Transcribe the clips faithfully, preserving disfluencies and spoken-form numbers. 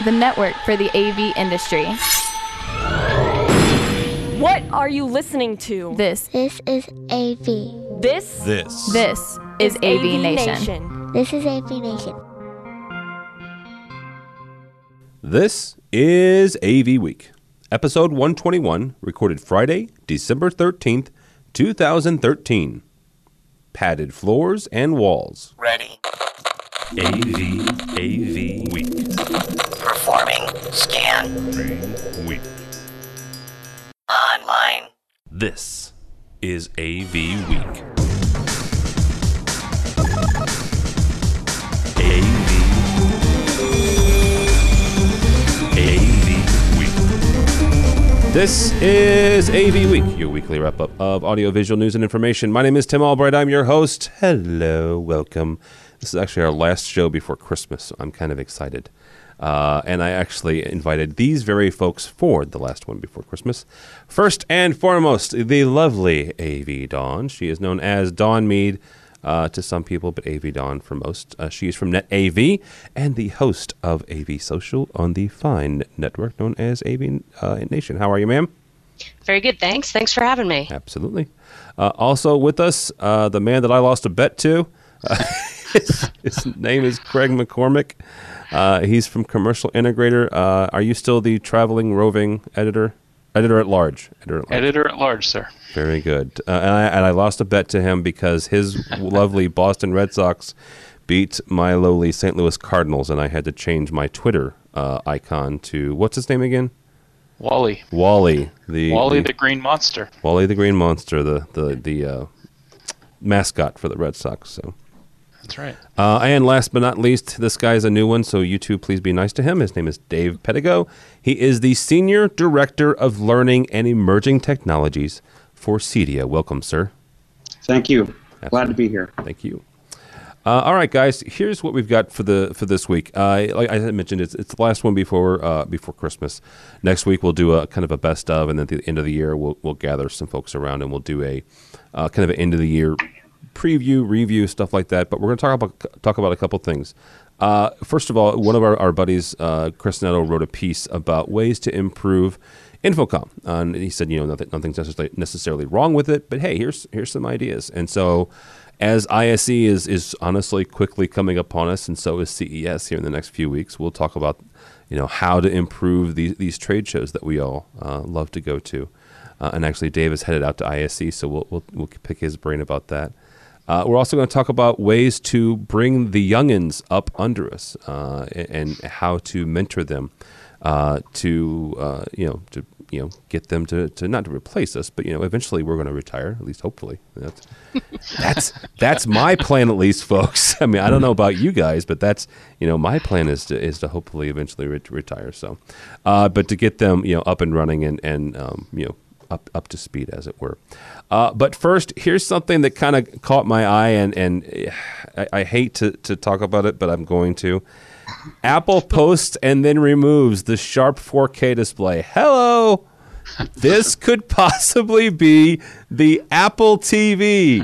the network for the A V industry. What are you listening to? This. This is A V. This? This. This is A V Nation. Nation. This is A V Nation. This is A V Week, episode one twenty-one, recorded Friday, December thirteenth, two thousand thirteen. Padded floors and walls. Ready. A V, A V Week. Performing. Scan. Week. Online. This is A V Week. A V. A V Week. This is A V Week, your weekly wrap-up of audiovisual news and information. My name is Tim Albright. I'm your host. Hello, welcome. This is actually our last show before Christmas, so I'm kind of excited. Uh, and I actually invited these very folks for the last one before Christmas. First and foremost, the lovely A V Dawn. She is known as Dawn Mead uh, to some people, but A V Dawn for most. Uh, she is from Net A V and the host of A V Social on the fine network known as A V uh, Nation. How are you, ma'am? Very good, thanks. Thanks for having me. Absolutely. Uh, also with us, uh, the man that I lost a bet to. Uh, his, his name is Craig McCormick. Uh, he's from Commercial Integrator. Uh, are you still the traveling roving editor? Editor at large. Editor at large, editor at large sir. Very good. Uh, and, I, and I lost a bet to him because his lovely Boston Red Sox beat my lowly Saint Louis Cardinals, and I had to change my Twitter uh, icon to, what's his name again? Wally. Wally. The, Wally the, the Green Monster. Wally the Green Monster, the, the, the uh, mascot for the Red Sox. So. That's right. Uh, and last but not least, this guy's a new one, so you two please be nice to him. His name is Dave Pedigo. He is the Senior Director of Learning and Emerging Technologies for CEDIA. Welcome, sir. Thank you. Absolutely. Glad to be here. Thank you. Uh, all right, guys. Here's what we've got for the for this week. Uh, like I mentioned, it's it's the last one before uh, before Christmas. Next week we'll do a kind of a best of, and then at the end of the year we'll we'll gather some folks around and we'll do a uh, kind of an end of the year preview, review, stuff like that. But we're going to talk about talk about a couple things. Uh, first of all, one of our, our buddies, uh, Chris Netto, wrote a piece about ways to improve Infocom. Uh, and he said, you know, nothing, nothing's necessarily, necessarily wrong with it, but hey, here's here's some ideas. And so as I S E is, is honestly quickly coming upon us, and so is C E S here in the next few weeks, we'll talk about, you know, how to improve these, these trade shows that we all uh, love to go to. Uh, and actually, Dave is headed out to I S E, so we'll, we'll, we'll pick his brain about that. Uh, we're also going to talk about ways to bring the youngins up under us uh, and, and how to mentor them uh, to uh, you know to you know get them to, to not to replace us, but you know eventually we're going to retire, at least hopefully. That's that's that's my plan, at least, folks. I mean, I don't know about you guys, but that's you know my plan is to is to hopefully eventually re- retire. So, uh, but to get them you know up and running and and um, you know. Up, up to speed, as it were. Uh, but first, here's something that kind of caught my eye, and, and I, I hate to, to talk about it, but I'm going to. Apple posts and then removes the Sharp four K display. Hello! This could possibly be the Apple T V.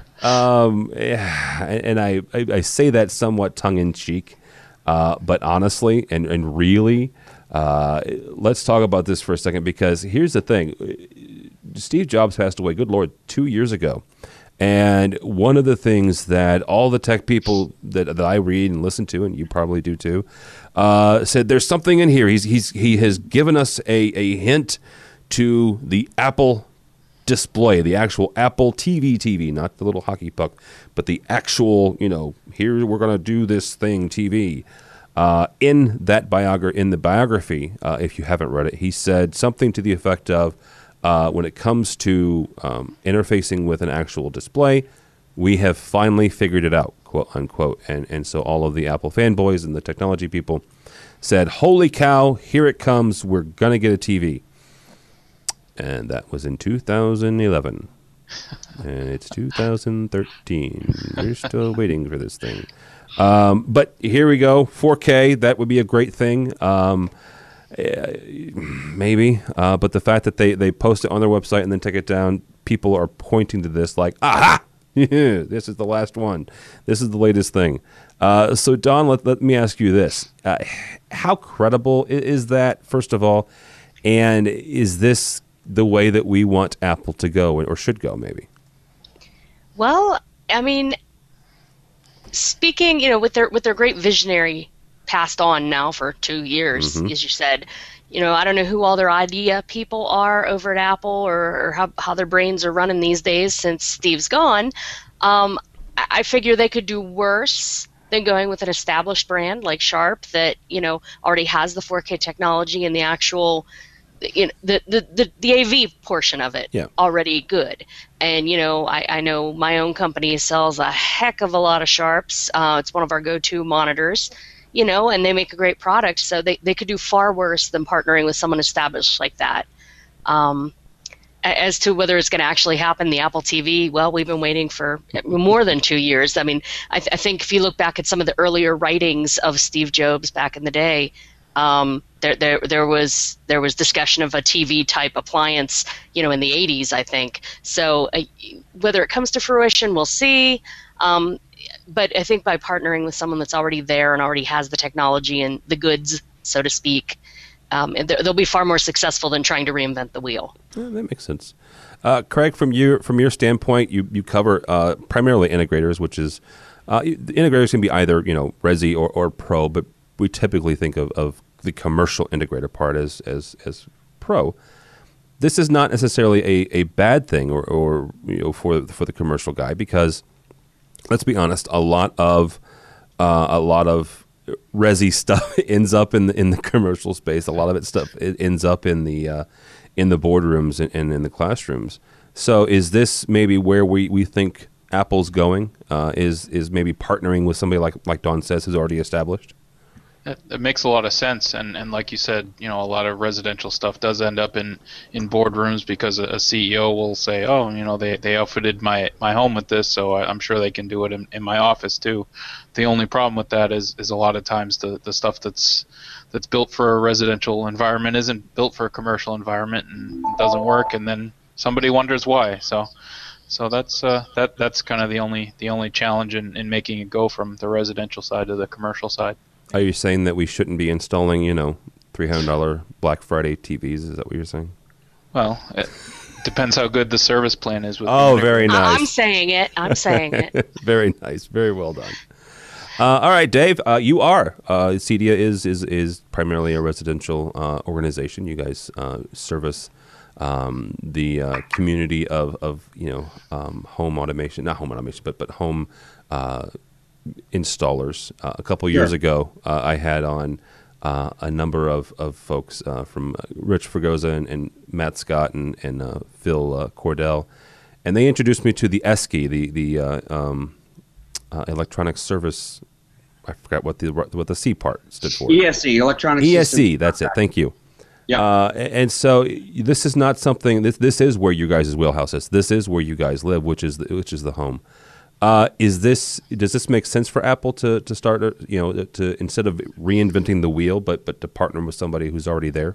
Um, and I, I, I say that somewhat tongue-in-cheek, uh, but honestly and, and really... Uh, let's talk about this for a second, because here's the thing. Steve Jobs passed away, good Lord, two years ago. And one of the things that all the tech people that, that I read and listen to, and you probably do too, uh, said there's something in here. He's, he's, he has given us a, a hint to the Apple display, the actual Apple T V T V, not the little hockey puck, but the actual, you know, here we're going to do this thing T V. Uh, in that biogra- in the biography, uh, if you haven't read it, he said something to the effect of, uh, when it comes to um, interfacing with an actual display, we have finally figured it out, quote unquote. And and so all of the Apple fanboys and the technology people said, holy cow, here it comes, we're going to get a T V. And that was in two thousand eleven. And it's two thousand thirteen. We're still waiting for this thing. Um, but here we go, four K, that would be a great thing, um, uh, maybe, uh, but the fact that they, they post it on their website and then take it down, people are pointing to this like, aha, This is the last one. This is the latest thing. Uh, so, Don, let, let me ask you this. Uh, how credible i- is that, first of all? And is this the way that we want Apple to go, or should go, maybe? Well, I mean, speaking, you know, with their with their great visionary passed on now for two years, Mhm. as you said, you know, I don't know who all their idea people are over at Apple, or, or how how their brains are running these days since Steve's gone. Um, I, I figure they could do worse than going with an established brand like Sharp that, you know, already has the four K technology and the actual, you know, the, the, the, the A V portion of it Yeah. already good. And, you know, I, I know my own company sells a heck of a lot of Sharps. Uh, it's one of our go-to monitors, you know, and they make a great product. So they, they could do far worse than partnering with someone established like that. Um, a- as to whether it's going to actually happen, the Apple T V, well, we've been waiting for more than two years. I mean, I, th- I think if you look back at some of the earlier writings of Steve Jobs back in the day, um, there, there, there was there was discussion of a T V type appliance, you know, in the eighties, I think. So uh, whether it comes to fruition, we'll see. Um, but I think by partnering with someone that's already there and already has the technology and the goods, so to speak, um, and they'll be far more successful than trying to reinvent the wheel. Yeah, that makes sense. Uh, Craig, from your from your standpoint, you you cover uh, primarily integrators, which is uh, the integrators can be either, you know, Resi or, or Pro, but we typically think of, of the commercial integrator part as as as Pro. This is not necessarily a, a bad thing, or, or you know, for for the commercial guy, because let's be honest, a lot of uh, a lot of Resi stuff ends up in the in the commercial space. A lot of it stuff it ends up in the uh, in the boardrooms and, and in the classrooms. So, is this maybe where we, we think Apple's going? Uh, is is maybe partnering with somebody like like Don says, who's already established? It, it makes a lot of sense, and, and like you said, you know, a lot of residential stuff does end up in, in boardrooms because a, a C E O will say, oh, you know, they, they outfitted my, my home with this, so I, I'm sure they can do it in, in my office too. The only problem with that is, is a lot of times the, the stuff that's that's built for a residential environment isn't built for a commercial environment and doesn't work, and then somebody wonders why. So so that's uh, that that's kind of the only the only challenge in, in making it go from the residential side to the commercial side. Are you saying that we shouldn't be installing, you know, three hundred dollars Black Friday T Vs? Is that what you're saying? Well, it depends how good the service plan is. With Oh, the very nice. I'm saying it. I'm saying it. Very nice. Very well done. Uh, all right, Dave, uh, you are. Uh, CEDIA is, is, is primarily a residential uh, organization. You guys uh, service um, the uh, community of, of, you know, um, home automation, not home automation, but, but home uh installers. Uh, a couple years Sure. ago, uh, I had on uh, a number of, of folks uh, from uh, Rich Fregosa and, and Matt Scott and, and uh, Phil uh, Cordell, and they introduced me to the E S C I, the the uh, um, uh, electronic service. I forgot what the what the C part stood for. E S C, Electronic E S C. System. That's it. Thank you. Yeah. Uh, and so this is not something. This this is where you guys' wheelhouse is. This is where you guys live, which is the, which is the home. Uh, is this does this make sense for Apple to to start uh, you know to instead of reinventing the wheel, but but to partner with somebody who's already there?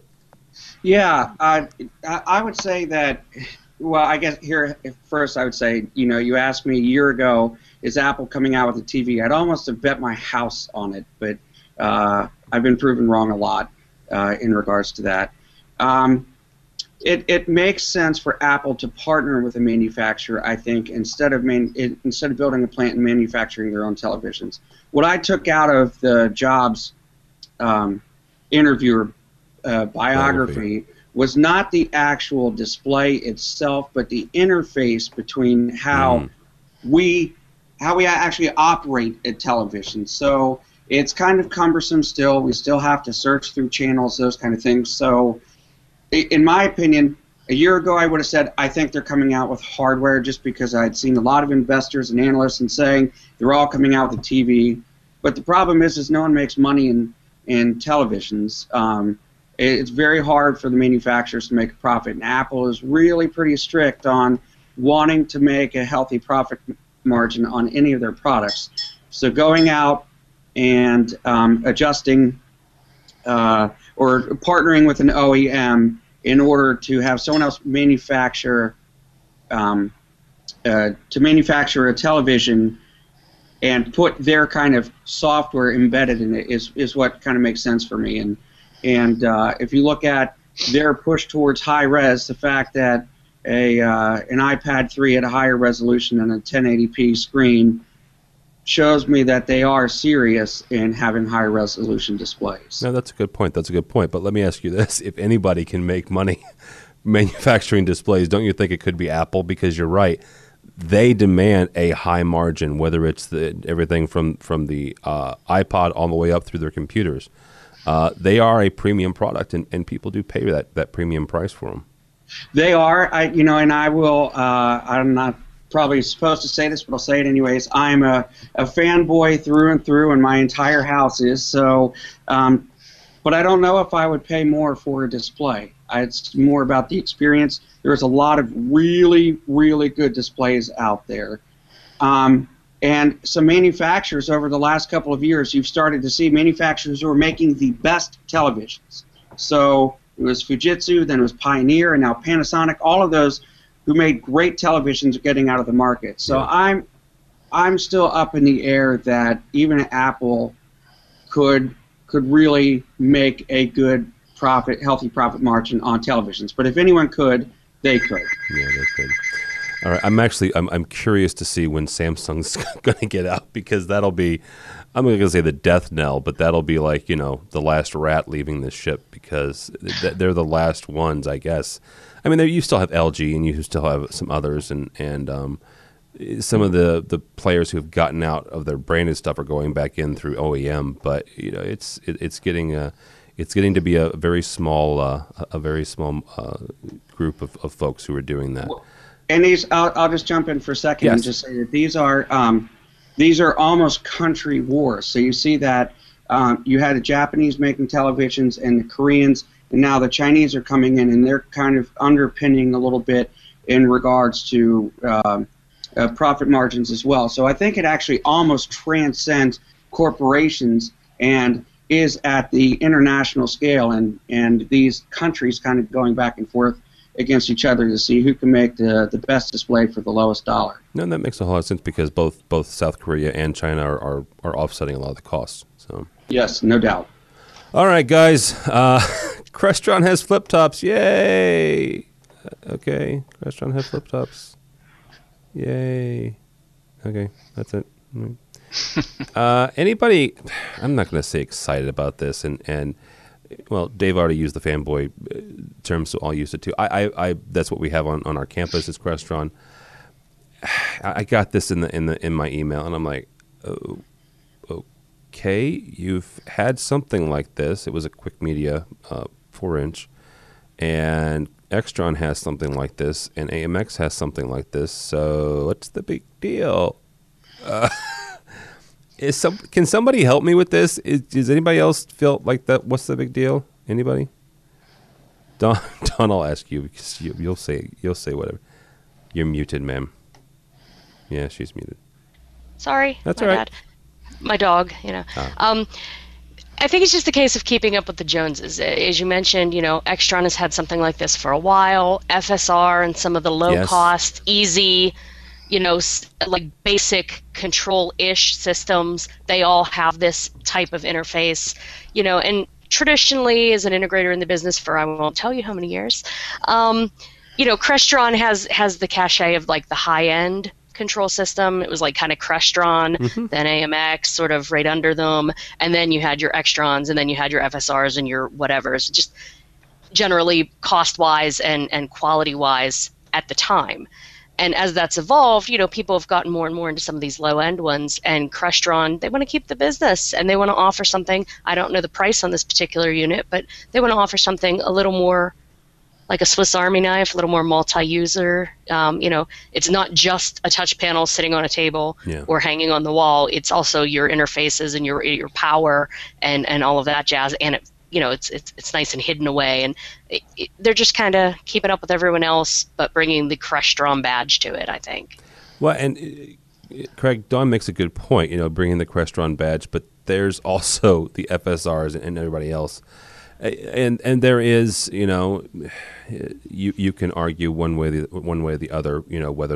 Yeah, uh, I I would say that. Well, I guess here first I would say, you know, you asked me a year ago, is Apple coming out with a T V? I'd almost have bet my house on it, but uh, I've been proven wrong a lot uh, in regards to that. Um, It, it makes sense for Apple to partner with a manufacturer, I think, instead of man, it, instead of building a plant and manufacturing their own televisions. What I took out of the Jobs um, interviewer uh, biography was not the actual display itself, but the interface between how Mm. we how we actually operate a television. So it's kind of cumbersome still. We still have to search through channels, those kind of things. So in my opinion, a year ago I would have said I think they're coming out with hardware, just because I'd seen a lot of investors and analysts and saying they're all coming out with a T V. But the problem is, is no one makes money in, in televisions. Um, it's very hard for the manufacturers to make a profit, and Apple is really pretty strict on wanting to make a healthy profit margin on any of their products. So going out and um, adjusting uh, or partnering with an O E M in order to have someone else manufacture um, uh, to manufacture a television and put their kind of software embedded in it is, is what kind of makes sense for me. And and uh, if you look at their push towards high res, the fact that a uh, an iPad three at a higher resolution than a ten eighty p screen shows me that they are serious in having high resolution displays. No, that's a good point. That's a good point. But let me ask you this. If anybody can make money manufacturing displays, don't you think it could be Apple? Because you're right. They demand a high margin, whether it's the, everything from, from the uh, iPod all the way up through their computers. Uh, they are a premium product, and, and people do pay that, that premium price for them. They are. I, you know, and I will, uh, I'm not probably supposed to say this, but I'll say it anyways. I'm a, a fanboy through and through, and my entire house is. So, um, but I don't know if I would pay more for a display. I, it's more about the experience. There's a lot of really, really good displays out there. Um, and some manufacturers over the last couple of years, you've started to see manufacturers who are making the best televisions. So it was Fujitsu, then it was Pioneer, and now Panasonic. All of those who made great televisions are getting out of the market. So yeah. I'm I'm still up in the air that even Apple could could really make a good profit, healthy profit margin on televisions. But if anyone could, they could. Yeah, they could. All right, I'm actually I'm I'm curious to see when Samsung's going to get out, because that'll be, I'm going to say the death knell, but that'll be like, you know, the last rat leaving the ship, because th- they're the last ones, I guess. I mean, you still have L G and you still have some others, and and um, some of the, the players who have gotten out of their branded stuff are going back in through O E M. But you know, it's it, it's getting a it's getting to be a very small uh, a very small uh, group of, of folks who are doing that. And these, I'll, I'll just jump in for a second yes. and just say that these are um, these are almost country wars. So you see that um, you had the Japanese making televisions and the Koreans, and now the Chinese are coming in, and they're kind of underpinning a little bit in regards to uh, uh, profit margins as well. So I think it actually almost transcends corporations and is at the international scale, and, and these countries kind of going back and forth against each other to see who can make the the best display for the lowest dollar. No, that makes a whole lot of sense, because both both South Korea and China are, are, are offsetting a lot of the costs. So yes, no doubt. All right, guys. Uh, Crestron has flip tops. Yay! Okay, Crestron has flip tops. Yay! Okay, that's it. uh, anybody? I'm not going to say excited about this, and and. Well, Dave already used the fanboy term, so I'll use it too. I, I, I that's what we have on, on our campus is Crestron. I got this in the in the in my email, and I'm like, oh, okay, you've had something like this. It was a Quick Media uh, four inch, and Extron has something like this, and A M X has something like this. So what's the big deal? Uh, Is some, can somebody help me with this? Is, does anybody else feel like that? What's the big deal? Anybody? Don, Don, I'll ask you, because you, you'll say you'll say whatever. You're muted, ma'am. Yeah, she's muted. Sorry, that's my all right. bad. My dog, you know. Ah. Um, I think it's just a case of keeping up with the Joneses. As you mentioned, you know, Extron has had something like this for a while. F S R and some of the low-cost, yes. easy, you know, like basic control-ish systems, they all have this type of interface, you know, and traditionally as an integrator in the business for, I won't tell you how many years, um, you know, Crestron has, has the cachet of like the high-end control system. It was like kind of Crestron, mm-hmm. then A M X sort of right under them, and then you had your Extrons, and then you had your F S Rs and your whatevers, just generally cost-wise and, and quality-wise at the time. And as that's evolved, you know, people have gotten more and more into some of these low-end ones, and Crestron, they want to keep the business, and they want to offer something. I don't know the price on this particular unit, but they want to offer something a little more like a Swiss Army knife, a little more multi-user. Um, you know, it's not just a touch panel sitting on a table yeah. or hanging on the wall. It's also your interfaces and your your power and, and all of that jazz, and it you know, it's it's it's nice and hidden away, and it, it, they're just kind of keeping up with everyone else, but bringing the Crestron badge to it, I think. Well, and uh, Craig, Don makes a good point, you know, bringing the Crestron badge, but there's also the F S Rs and everybody else, and and there is, you know, you you can argue one way the one way or the other, you know, whether or not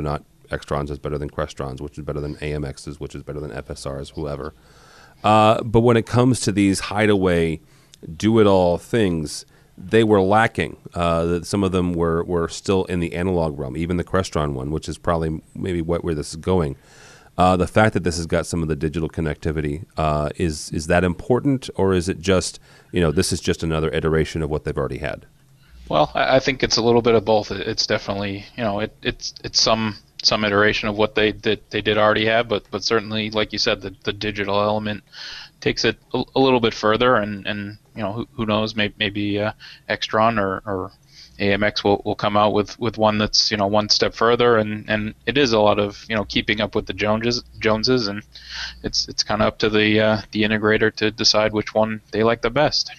Extrons is better than Crestrons, which is better than A M Xs, which is better than F S Rs, whoever. Uh, but when it comes to these hideaway, do-it-all things, they were lacking. Uh, some of them were, were still in the analog realm, even the Crestron one, which is probably maybe what, where this is going. Uh, the fact that this has got some of the digital connectivity, uh, is is that important, or is it just, you know, this is just another iteration of what they've already had? Well, I I think it's a little bit of both. It's definitely, you know, it, it's it's some some iteration of what they did they did already have, but but certainly, like you said, the, the digital element takes it a, a little bit further, and, and you know, who, who knows, maybe maybe uh, Extron or, or A M X will, will come out with, with one that's, you know, one step further, and, and it is a lot of, you know, keeping up with the Joneses Joneses, and it's it's kind of up to the uh, the integrator to decide which one they like the best.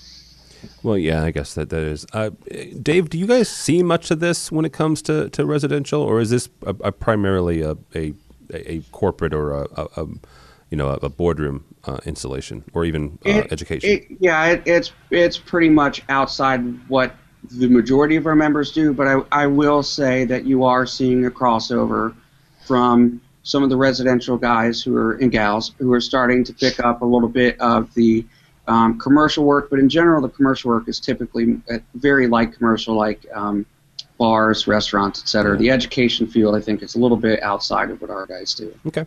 Well, yeah, I guess that that is. Uh, Dave, do you guys see much of this when it comes to, to residential, or is this a, a primarily a, a a corporate or a, a, a you know a boardroom uh, installation, or even uh, it, education? It, yeah, it, it's it's pretty much outside what the majority of our members do, but I, I will say that you are seeing a crossover from some of the residential guys who are and gals who are starting to pick up a little bit of the um, commercial work, but in general the commercial work is typically very light commercial, like um, bars, restaurants, et cetera. The education field, I think, is a little bit outside of what our guys do. Okay.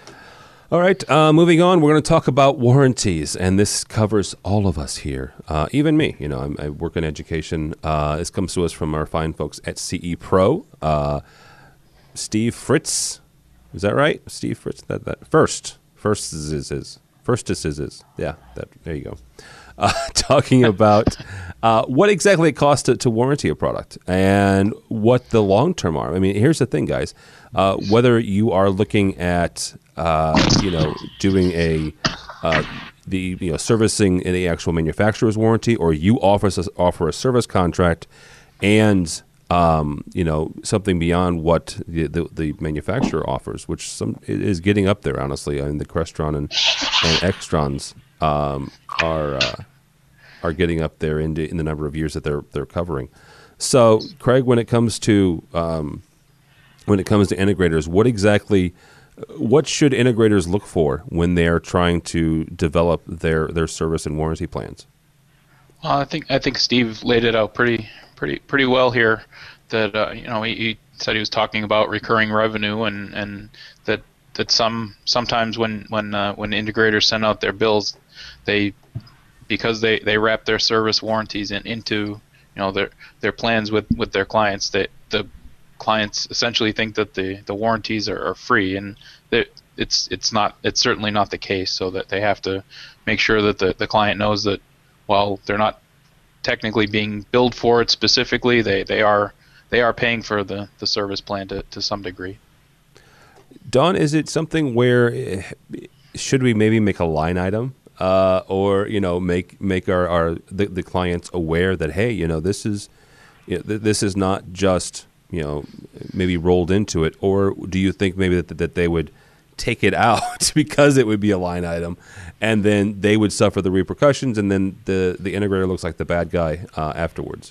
All right, uh, moving on, we're going to talk about warranties, and this covers all of us here, uh, even me. You know, I'm, I work in education. Uh, this comes to us from our fine folks at C E Pro. Uh, Steve Fritz, is that right? Steve Fritz, that that first, first is is, is. first is is is. Yeah, that there you go. Uh, talking about uh, what exactly it costs to, to warranty a product and what the long term are. I mean, here's the thing, guys. Uh, whether you are looking at uh, you know doing a uh, the you know servicing in the actual manufacturer's warranty, or you offer a, offer a service contract and um, you know something beyond what the, the the manufacturer offers, which some is getting up there. Honestly, I mean the Crestron and, and Extrons um, are uh, are getting up there in the, in the number of years that they're they're covering. So, Craig, when it comes to um, when it comes to integrators, what exactly what should integrators look for when they're trying to develop their, their service and warranty plans? Well, I think I think Steve laid it out pretty pretty pretty well here. That uh, you know he, he said he was talking about recurring revenue, and, and that that some sometimes when when uh, when integrators send out their bills, they because they, they wrap their service warranties in, into you know their their plans with, with their clients, that the clients essentially think that the, the warranties are, are free, and that it's it's not it's certainly not the case. So that they have to make sure that the, the client knows that while they're not technically being billed for it specifically, they, they are they are paying for the, the service plan to, to some degree. Don, is it something where should we maybe make a line item? Uh, or you know, make make our, our the, the clients aware that hey, you know, this is you know, th- this is not just you know maybe rolled into it, or do you think maybe that that they would take it out because it would be a line item, and then they would suffer the repercussions, and then the the integrator looks like the bad guy uh, afterwards?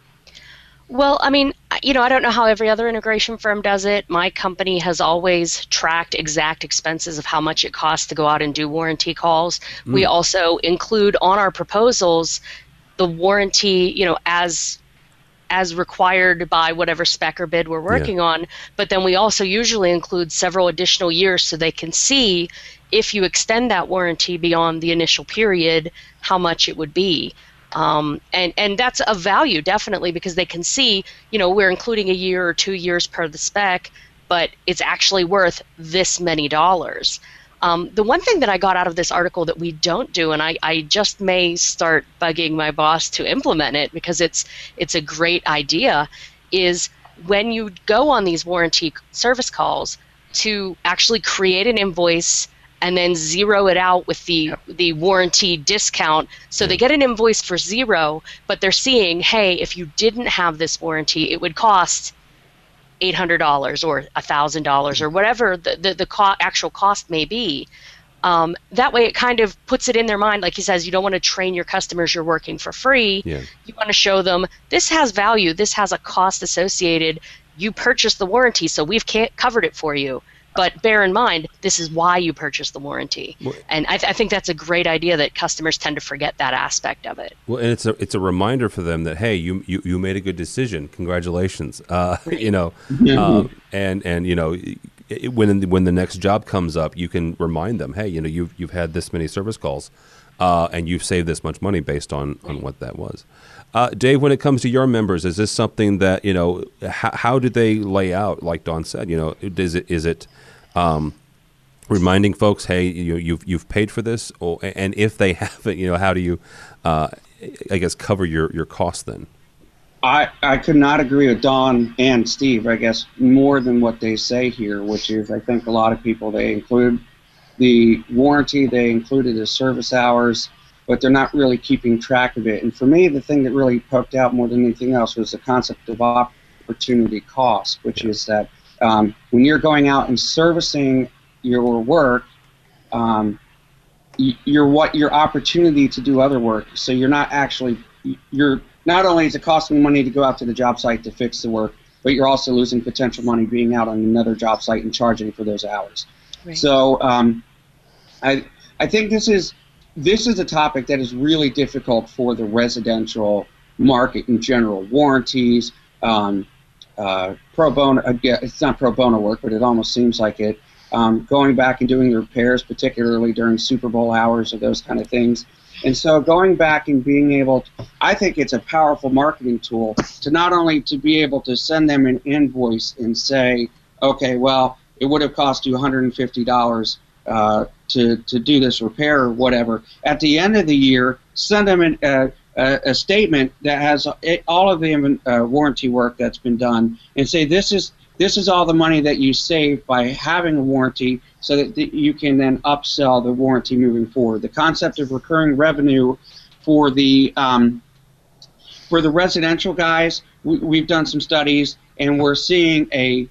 Well, I mean, you know, I don't know how every other integration firm does it. My company has always tracked exact expenses of how much it costs to go out and do warranty calls. Mm. We also include on our proposals the warranty, you know, as as required by whatever spec or bid we're working yeah. on. But then we also usually include several additional years so they can see if you extend that warranty beyond the initial period, how much it would be. Um, and, and that's of value, definitely, because they can see, you know, we're including a year or two years per the spec, but it's actually worth this many dollars. Um, the one thing that I got out of this article that we don't do, and I, I just may start bugging my boss to implement it because it's it's a great idea, is when you go on these warranty service calls to actually create an invoice and then zero it out with the the warranty discount. So they get an invoice for zero, but they're seeing, hey, if you didn't have this warranty, it would cost eight hundred dollars or one thousand dollars or whatever the, the, the co- actual cost may be. Um, that way it kind of puts it in their mind, like he says, you don't want to train your customers you're working for free. Yeah. You want to show them this has value, this has a cost associated. you purchased the warranty, so we've ca- covered it for you. But bear in mind, this is why you purchased the warranty. Well, and I, th- I think that's a great idea that customers tend to forget that aspect of it. Well, and it's a it's a reminder for them that, hey, you you, you made a good decision. Congratulations. Uh, you know, um, and and you know, it, when when the next job comes up, you can remind them, hey, you know, you've you've had this many service calls, uh, and you've saved this much money based on on what that was. Uh, Dave, when it comes to your members, is this something that, you know, how, how do they lay out? Like Dawn said, you know, is it is it um, reminding folks, hey, you you've you've paid for this, or, and if they haven't, you know, how do you, uh, I guess, cover your your costs then? I I could not agree with Dawn and Steve, I guess, more than what they say here, which is I think a lot of people, they include the warranty, they included the service hours, but they're not really keeping track of it. And for me, the thing that really poked out more than anything else was the concept of opportunity cost, which is that um, when you're going out and servicing your work, um, you're what your opportunity to do other work. So you're not actually, you're not only is it costing money to go out to the job site to fix the work, but you're also losing potential money being out on another job site and charging for those hours. Right. So um, I I think this is. This is a topic that is really difficult for the residential market in general. Warranties, um, uh, pro bono, uh, yeah, it's not pro bono work, but it almost seems like it. Um, going back and doing the repairs, particularly during Super Bowl hours or those kind of things. And so going back and being able to, I think it's a powerful marketing tool to not only to be able to send them an invoice and say, okay, well, it would have cost you one hundred fifty dollars uh, to, to do this repair or whatever. At the end of the year, send them an, uh, a, a statement that has all of the uh, warranty work that's been done and say this is this is all the money that you saved by having a warranty so that th- you can then upsell the warranty moving forward. The concept of recurring revenue for the um, for the residential guys, we, we've done some studies and we're seeing a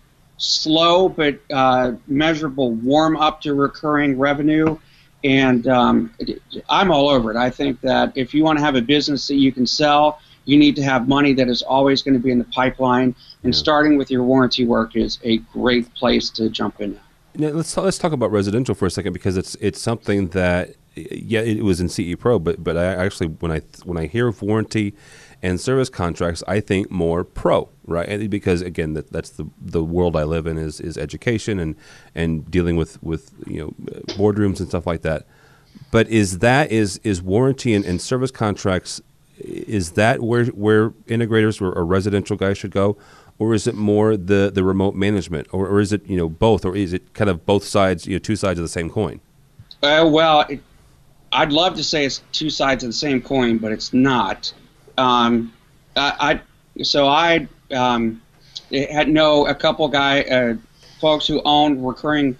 slow but uh, measurable warm up to recurring revenue, and um, I'm all over it. I think that if you want to have a business that you can sell, you need to have money that is always going to be in the pipeline, and yeah. starting with your warranty work is a great place to jump in. Now, let's let's talk about residential for a second, because it's it's something that, yeah, it was in C E Pro, but but I actually when I when I hear of warranty and service contracts, I think more pro, right? Because again, that, that's the the world I live in is is education and and dealing with with you know boardrooms and stuff like that. But is that is is warranty and, and service contracts, is that where where integrators or, or residential guys should go, or is it more the the remote management, or, or is it you know both, or is it kind of both sides, you know, two sides of the same coin? Uh, well, it, I'd love to say it's two sides of the same coin, but it's not. Um, I, I so I um, had know a couple guy uh, folks who own recurring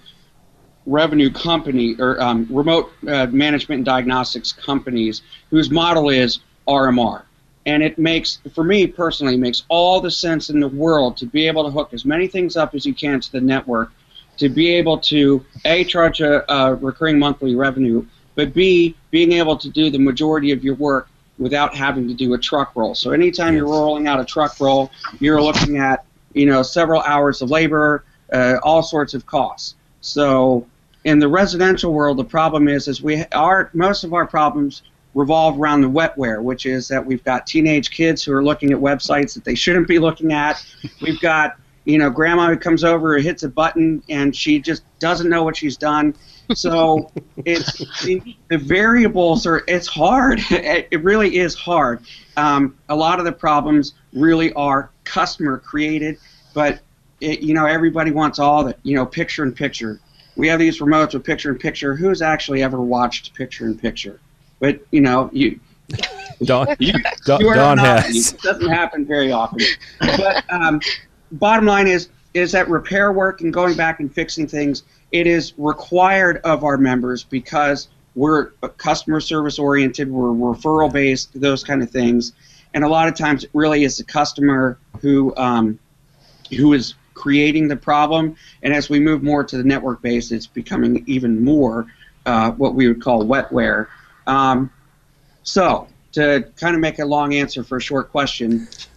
revenue company or um, remote uh, management and diagnostics companies whose model is R M R, and it makes, for me personally, makes all the sense in the world to be able to hook as many things up as you can to the network, to be able to A, charge a, a recurring monthly revenue, but B, being able to do the majority of your work without having to do a truck roll. So anytime you're rolling out a truck roll, you're looking at, you know, several hours of labor, uh, all sorts of costs. So in the residential world, the problem is, is we are most of our problems revolve around the wetware, which is that we've got teenage kids who are looking at websites that they shouldn't be looking at. We've got, you know, grandma who comes over and hits a button and she just doesn't know what she's done. So it's the, the variables are, it's hard. It, it really is hard. Um, a lot of the problems really are customer created, but it, you know, everybody wants all the, you know, picture in picture. We have these remotes with picture in picture. Who's actually ever watched picture in picture? But you know, you Dawn, you, Dawn, you are Dawn not, has. It doesn't happen very often. But um, bottom line is is that repair work and going back and fixing things, it is required of our members because we're customer service oriented, we're referral based, those kind of things, and a lot of times it really is the customer who um, who is creating the problem. And as we move more to the network base, it's becoming even more uh, what we would call wetware. Um, so to kind of make a long answer for a short question,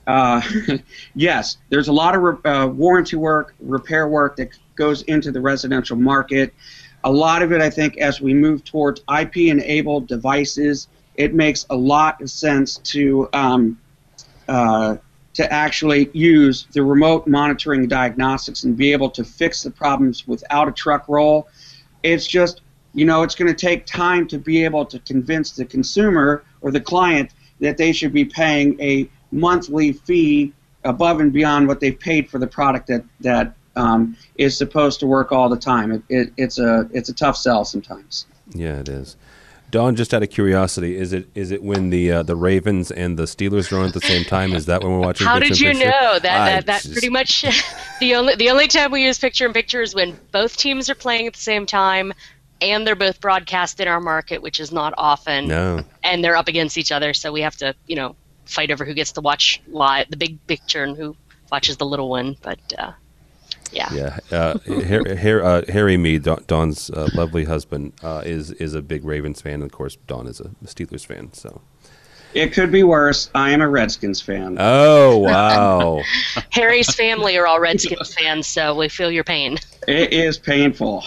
Uh, yes, there's a lot of uh, warranty work, repair work that goes into the residential market. A lot of it, I think, as we move towards I P-enabled devices, it makes a lot of sense to um, uh, to actually use the remote monitoring diagnostics and be able to fix the problems without a truck roll. It's just, you know, it's going to take time to be able to convince the consumer or the client that they should be paying a monthly fee above and beyond what they've paid for the product that that um, is supposed to work all the time. It, it, it's a it's a tough sell sometimes. Yeah, it is. Don, just out of curiosity, is it is it when the uh, the Ravens and the Steelers are on at the same time? Is that when we're watching? How picture did you in picture? know that? That, that just... pretty much the only the only time we use picture in picture is when both teams are playing at the same time, and they're both broadcast in our market, which is not often. No. And they're up against each other, so we have to, you know, fight over who gets to watch live the big picture and who watches the little one. But uh, yeah. Yeah. Uh, Harry, Harry, uh, Harry Mead, Don's uh, lovely husband, uh, is is a big Ravens fan, and of course, Don is a Steelers fan. So it could be worse. I am a Redskins fan. Oh wow! Harry's family are all Redskins fans, so we feel your pain. It is painful.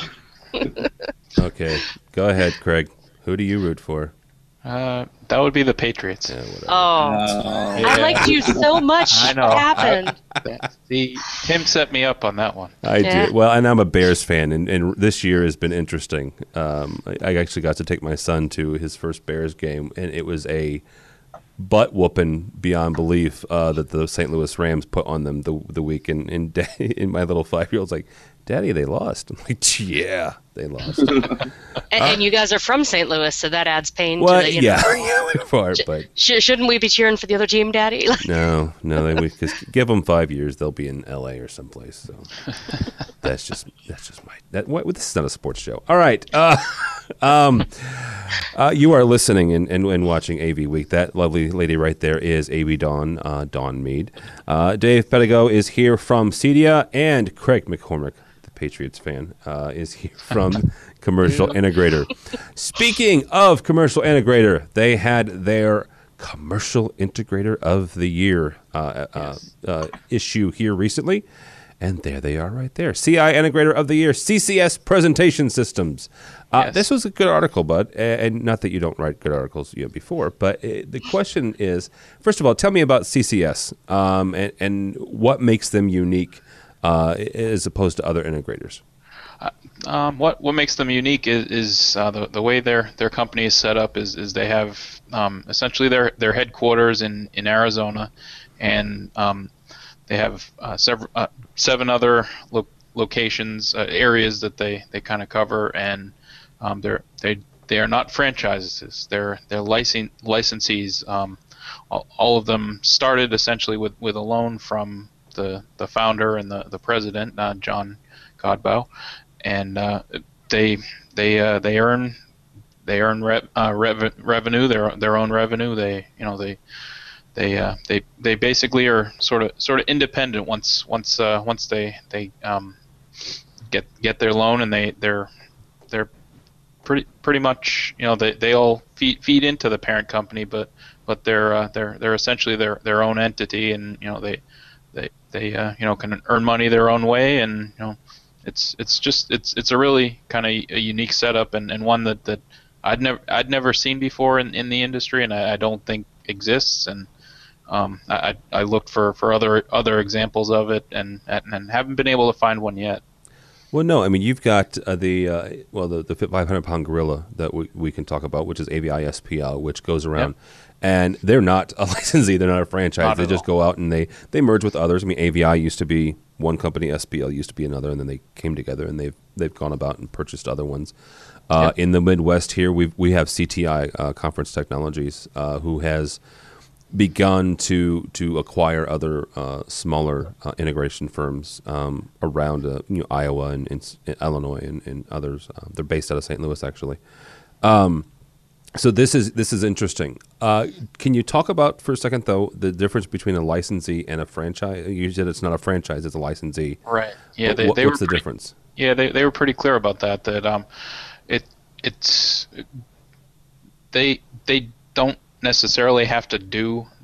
Okay, go ahead, Craig. Who do you root for? Uh, that would be the Patriots. Yeah, whatever. Oh, Uh, I liked you so much. I know. What happened? I, the Tim set me up on that one. I Yeah. do. Well, and I'm a Bears fan, and, and this year has been interesting. Um, I, I actually got to take my son to his first Bears game, and it was a butt whooping beyond belief uh, that the Saint Louis Rams put on them the the week. And, and, da- and my little five year old's like, "Daddy, they lost." I'm like, "Yeah, they lost." And, and you guys are from Saint Louis, so that adds pain Well, to the, you yeah, know, yeah, we are, but sh- shouldn't we be cheering for the other team, Daddy? no, no, they we just give them five years, they'll be in L A or someplace. So that's just that's just my that. What, this is not a sports show. All right, uh, um, uh, you are listening and, and, and watching A V Week. That lovely lady right there is A V Dawn, uh, Dawn Mead. Uh, Dave Pedigo is here from Cedia, and Craig McCormick, the Patriots fan, uh, is here from Commercial Integrator. Speaking of Commercial Integrator, they had their Commercial Integrator of the Year uh, Yes. uh, uh, issue here recently, and there they are right there. C I Integrator of the Year, C C S Presentation Systems. Uh, Yes. This was a good article, Bud, and not that you don't write good articles you know, before, but uh, the question is, first of all, tell me about C C S um, and, and what makes them unique uh, as opposed to other integrators. Um, what what makes them unique is, is uh, the the way their their company is set up is is they have um, essentially their their headquarters in in Arizona, and um, they have uh, several uh, seven other lo- locations uh, areas that they, they kind of cover, and um, they're they they are not franchises. They're they're licen- licensees. Um, all, all of them started essentially with, with a loan from the, the founder and the the president, uh, John Godbout. And uh, they they uh, they earn they earn re- uh, rev- revenue their their own revenue. They you know they they uh, they they basically are sort of sort of independent once once uh, once they they um, get get their loan, and they they're they're pretty pretty much you know they, they all feed feed into the parent company, but but they're uh, they're they're essentially their their own entity, and you know they they they uh, you know can earn money their own way, and you know. It's it's just it's it's a really kind of a unique setup, and, and one that, that I'd never I'd never seen before in, in the industry, and I, I don't think exists. And um, I I looked for, for other other examples of it, and and haven't been able to find one yet. Well, no, I mean you've got uh, the uh, well the the five hundred pound gorilla that we we can talk about, which is A V I S P L, which goes around. Yep. And they're not a licensee; they're not a franchise. Not they just all. go out and they, they merge with others. I mean, A V I used to be one company, S P L used to be another, and then they came together and they've they've gone about and purchased other ones. Uh, yep. In the Midwest here, we we have C T I uh, Conference Technologies, uh, who has begun to to acquire other uh, smaller uh, integration firms um, around uh, you know, Iowa and, and, and Illinois and, and others. Uh, they're based out of Saint Louis, actually. Um, So this is this is interesting. Uh, can you talk about for a second though the difference between a licensee and a franchise? You said it's not a franchise; it's a licensee. Right. Yeah. What, They, what, they what's were the pretty, difference? Yeah, they they were pretty clear about that. That um, it it's they they don't necessarily have to do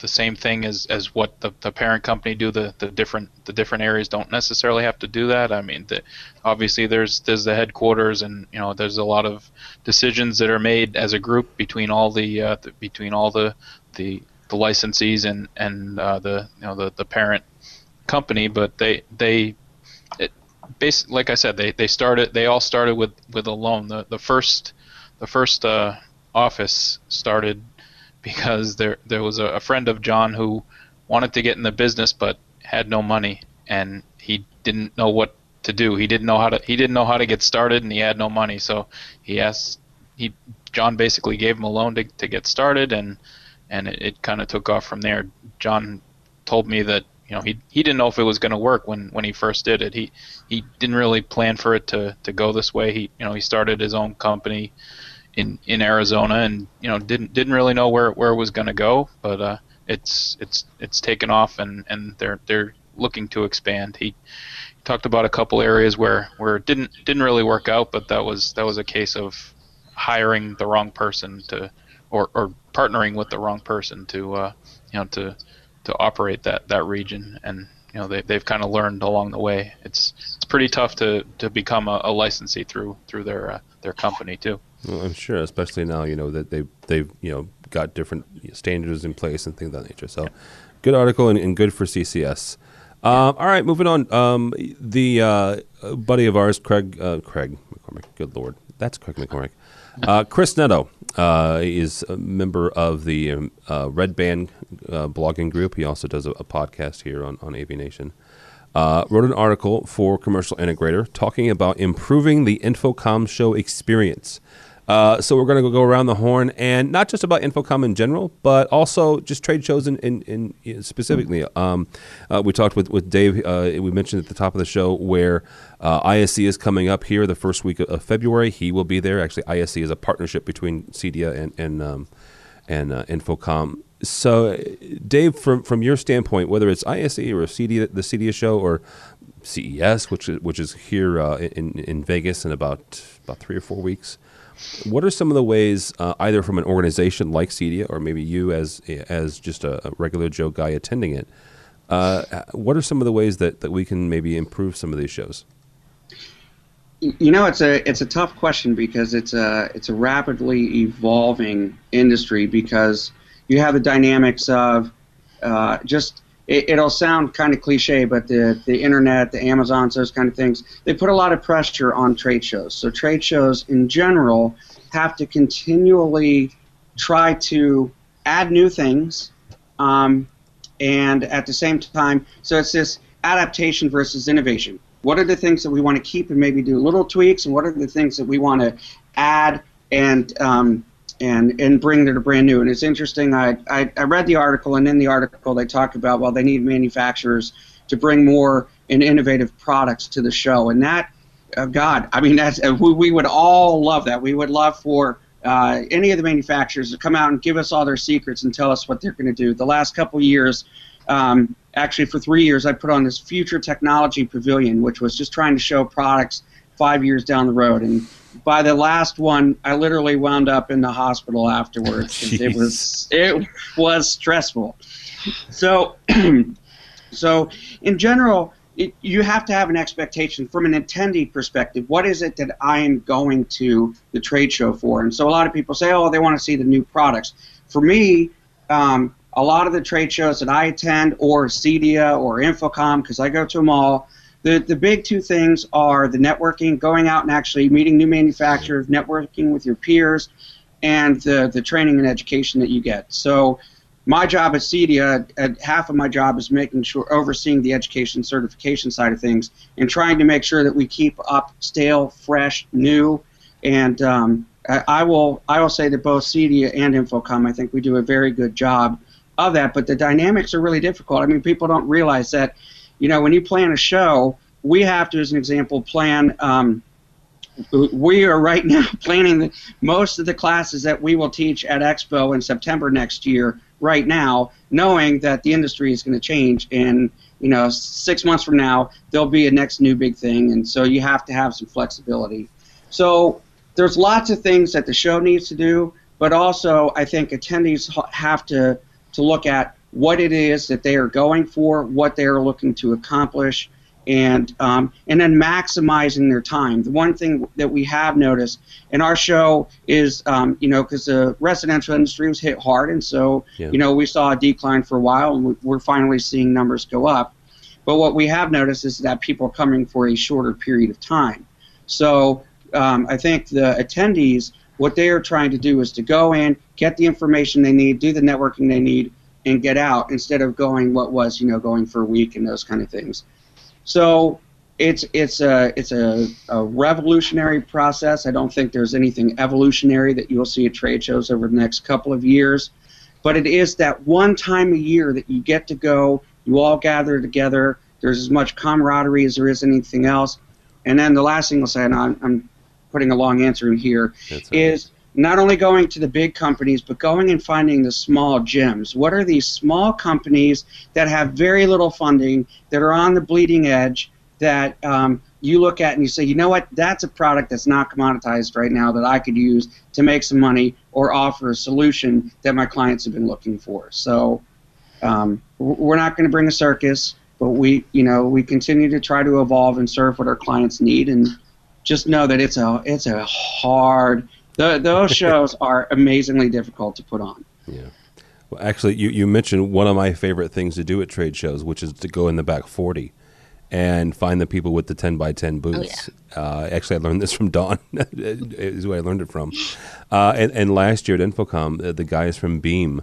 the same thing as, as what the, the parent company do. The, the different the different areas don't necessarily have to do that. I mean, the, obviously there's there's the headquarters, and you know there's a lot of decisions that are made as a group between all the, uh, the between all the the, the licensees and and uh, the you know the, the parent company. But they they it, basically, like I said, they, they started they all started with, with a loan. The the first the first uh, office started because there there was a, a friend of John who wanted to get in the business but had no money, and he didn't know what to do. He didn't know how to he didn't know how to get started, and he had no money. So he asked he John basically gave him a loan to, to get started, and and it, it kind of took off from there. John told me that you know he he didn't know if it was going to work when, when he first did it. He he didn't really plan for it to, to go this way. He you know he started his own company in, in Arizona, and you know didn't didn't really know where, where it was going to go, but uh, it's it's it's taken off, and, and they're they're looking to expand. He talked about a couple areas where, where it didn't didn't really work out, but that was that was a case of hiring the wrong person to or, or partnering with the wrong person to uh, you know to to operate that, that region, and you know they they've kind of learned along the way. It's it's pretty tough to, to become a, a licensee through through their uh, their company too. Well, I'm sure, especially now, you know, that they they've you know got different standards in place and things of that nature. So, good article and, and good for C C S. Um, all right, moving on. Um, the uh, buddy of ours, Craig uh, Craig McCormick. Good Lord, that's Craig McCormick. Uh, Chris Neto uh, is a member of the um, uh, Red Band uh, blogging group. He also does a, a podcast here on on A V Nation. Uh, wrote an article for Commercial Integrator talking about improving the InfoComm show experience. Uh, so we're going to go around the horn, and not just about InfoComm in general, but also just trade shows in, in, in specifically. Um, uh, we talked with, with Dave, uh, we mentioned at the top of the show where uh, I S C is coming up here the first week of February. He will be there. Actually, I S C is a partnership between CEDIA and, and, um, and uh, InfoComm. So, Dave, from from your standpoint, whether it's I S C or CEDIA, the CEDIA show, or C E S, which is, which is here uh, in, in Vegas in about about three or four weeks, what are some of the ways, uh, either from an organization like CEDIA or maybe you as as just a, a regular Joe guy attending it, uh, what are some of the ways that, that we can maybe improve some of these shows? You know, it's a it's a tough question because it's a it's a rapidly evolving industry, because you have the dynamics of uh, just it, it'll sound kind of cliche, but the the internet, the Amazons, those kind of things, they put a lot of pressure on trade shows. So trade shows in general have to continually try to add new things, um, and at the same time, so it's this adaptation versus innovation. What are the things that we want to keep and maybe do little tweaks, and what are the things that we want to add and um, and and bring that are brand new? And it's interesting, I, I, I read the article, and in the article they talk about, well, they need manufacturers to bring more and innovative products to the show. And that, uh, God, I mean, that's, uh, we, we would all love that. We would love for uh, any of the manufacturers to come out and give us all their secrets and tell us what they're going to do. The last couple years, um, actually for three years, I put on this Future Technology Pavilion, which was just trying to show products five years down the road. And by the last one, I literally wound up in the hospital afterwards. It was it was stressful. So, so in general, it, you have to have an expectation from an attendee perspective. What is it that I am going to the trade show for? And so a lot of people say, oh, they want to see the new products. For me, um, a lot of the trade shows that I attend, or CEDIA or InfoComm, because I go to them all, The the big two things are the networking, going out and actually meeting new manufacturers, networking with your peers, and the, the training and education that you get. So my job at CEDIA, at half of my job is making sure, overseeing the education certification side of things, and trying to make sure that we keep up stale, fresh, new. And um, I, I will I will say that both CEDIA and InfoComm, I think we do a very good job of that. But the dynamics are really difficult. I mean, people don't realize that. You know, when you plan a show, we have to, as an example, plan. Um, we are right now planning the, most of the classes that we will teach at Expo in September next year. Right now, knowing that the industry is going to change, and you know, six months from now there'll be a next new big thing, and so you have to have some flexibility. So there's lots of things that the show needs to do, but also I think attendees have to to look at what it is that they are going for, what they are looking to accomplish, and um, and then maximizing their time. The one thing that we have noticed in our show is, um, you know, because the residential industry was hit hard, and so, yeah. you know, we saw a decline for a while, and we're finally seeing numbers go up. But what we have noticed is that people are coming for a shorter period of time. So um, I think the attendees, what they are trying to do is to go in, get the information they need, do the networking they need, and get out, instead of going what was, you know, going for a week and those kind of things. So it's it's a it's a, a revolutionary process. I don't think there's anything evolutionary that you'll see at trade shows over the next couple of years, but it is that one time a year that you get to go. You all gather together. There's as much camaraderie as there is anything else. And then the last thing I'll say, and I'm, I'm putting a long answer in here, That's is right. not only going to the big companies, but going and finding the small gems. What are these small companies that have very little funding, that are on the bleeding edge, that um, you look at and you say, you know what, that's a product that's not commoditized right now that I could use to make some money or offer a solution that my clients have been looking for. So um, we're not going to bring a circus, but we, you know, we continue to try to evolve and serve what our clients need, and just know that it's a it's a hard. The, those shows are amazingly difficult to put on. Yeah. Well, actually, you, you mentioned one of my favorite things to do at trade shows, which is to go in the back forty and find the people with the ten by ten booths. Oh, yeah. uh, actually, I learned this from Dawn, is who I learned it from. Uh, and, and last year at InfoComm, the, the guys from Beam,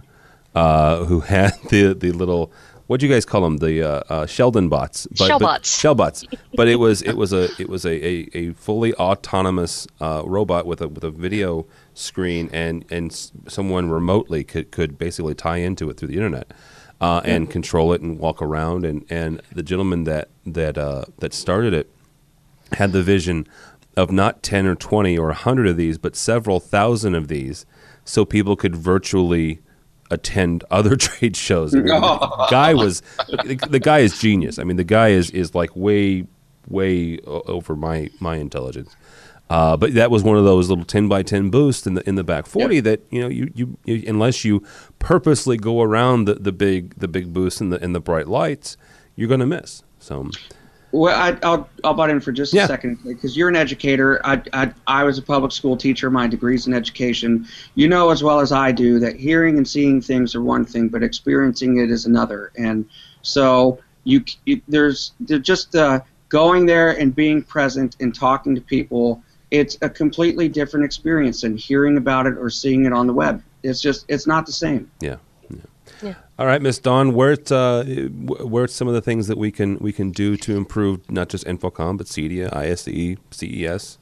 uh, who had the, the little, what do you guys call them? The uh, uh, Sheldon bots. But, shell but, bots. Shell bots. But it was it was a it was a, a, a fully autonomous uh, robot with a with a video screen, and and someone remotely could, could basically tie into it through the internet. Uh, and control it and walk around, and, and the gentleman that that uh, that started it had the vision of not ten or twenty or a hundred of these, but several thousand of these, so people could virtually attend other trade shows. I mean, the guy was the, the guy is genius. I mean, the guy is, is like way way over my my intelligence. Uh, but that was one of those little ten by ten booths in the in the back forty yep. that, you know, you, you, you unless you purposely go around the, the big the big booths and the and the bright lights, you're going to miss. So, well, I, I'll I'll butt in for just yeah. a second, because you're an educator. I, I I was a public school teacher. My degree's in education. You know as well as I do that hearing and seeing things are one thing, but experiencing it is another. And so you, you there's there's just uh, going there and being present and talking to people. It's a completely different experience than hearing about it or seeing it on the web. It's just, it's not the same. Yeah. Yeah. yeah. All right, Miss Dawn, where's uh, where's some of the things that we can we can do to improve not just InfoComm, but CEDIA, I S E, C E S?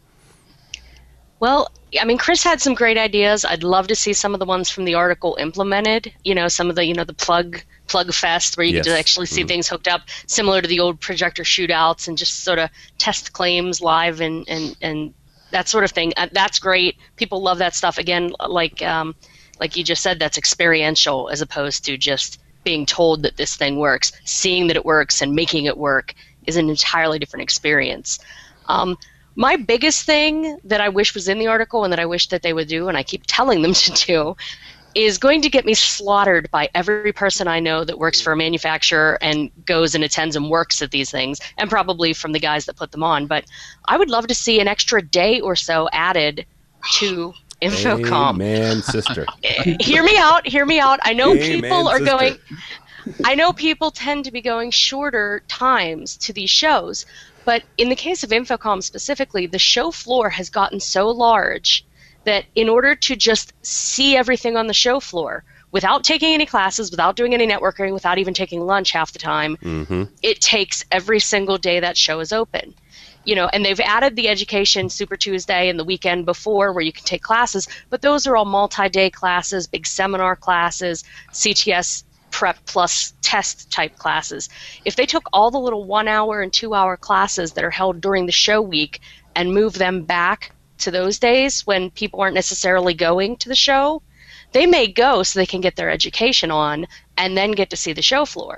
Well, I mean, Chris had some great ideas. I'd love to see some of the ones from the article implemented. You know, some of the, you know, the plug plug fest where you yes. get to actually see mm. things hooked up, similar to the old projector shootouts, and just sort of test claims live and and and. that sort of thing. Uh, that's great. People love that stuff. Again, like um, like you just said, that's experiential as opposed to just being told that this thing works. Seeing that it works and making it work is an entirely different experience. Um, my biggest thing that I wish was in the article and that I wish that they would do, and I keep telling them to do, is going to get me slaughtered by every person I know that works for a manufacturer and goes and attends and works at these things, and probably from the guys that put them on. But I would love to see an extra day or so added to InfoComm. Amen, sister. Hear me out. Hear me out. I know Amen, people are sister. going. I know people tend to be going shorter times to these shows, but in the case of InfoComm specifically, the show floor has gotten so large that in order to just see everything on the show floor without taking any classes, without doing any networking, without even taking lunch half the time, mm-hmm. it takes every single day that show is open. You know, and they've added the Education Super Tuesday and the weekend before where you can take classes, but those are all multi-day classes, big seminar classes, C T S prep plus test type classes. If they took all the little one hour and two hour classes that are held during the show week and move them back to those days when people aren't necessarily going to the show, they may go so they can get their education on and then get to see the show floor. Yeah.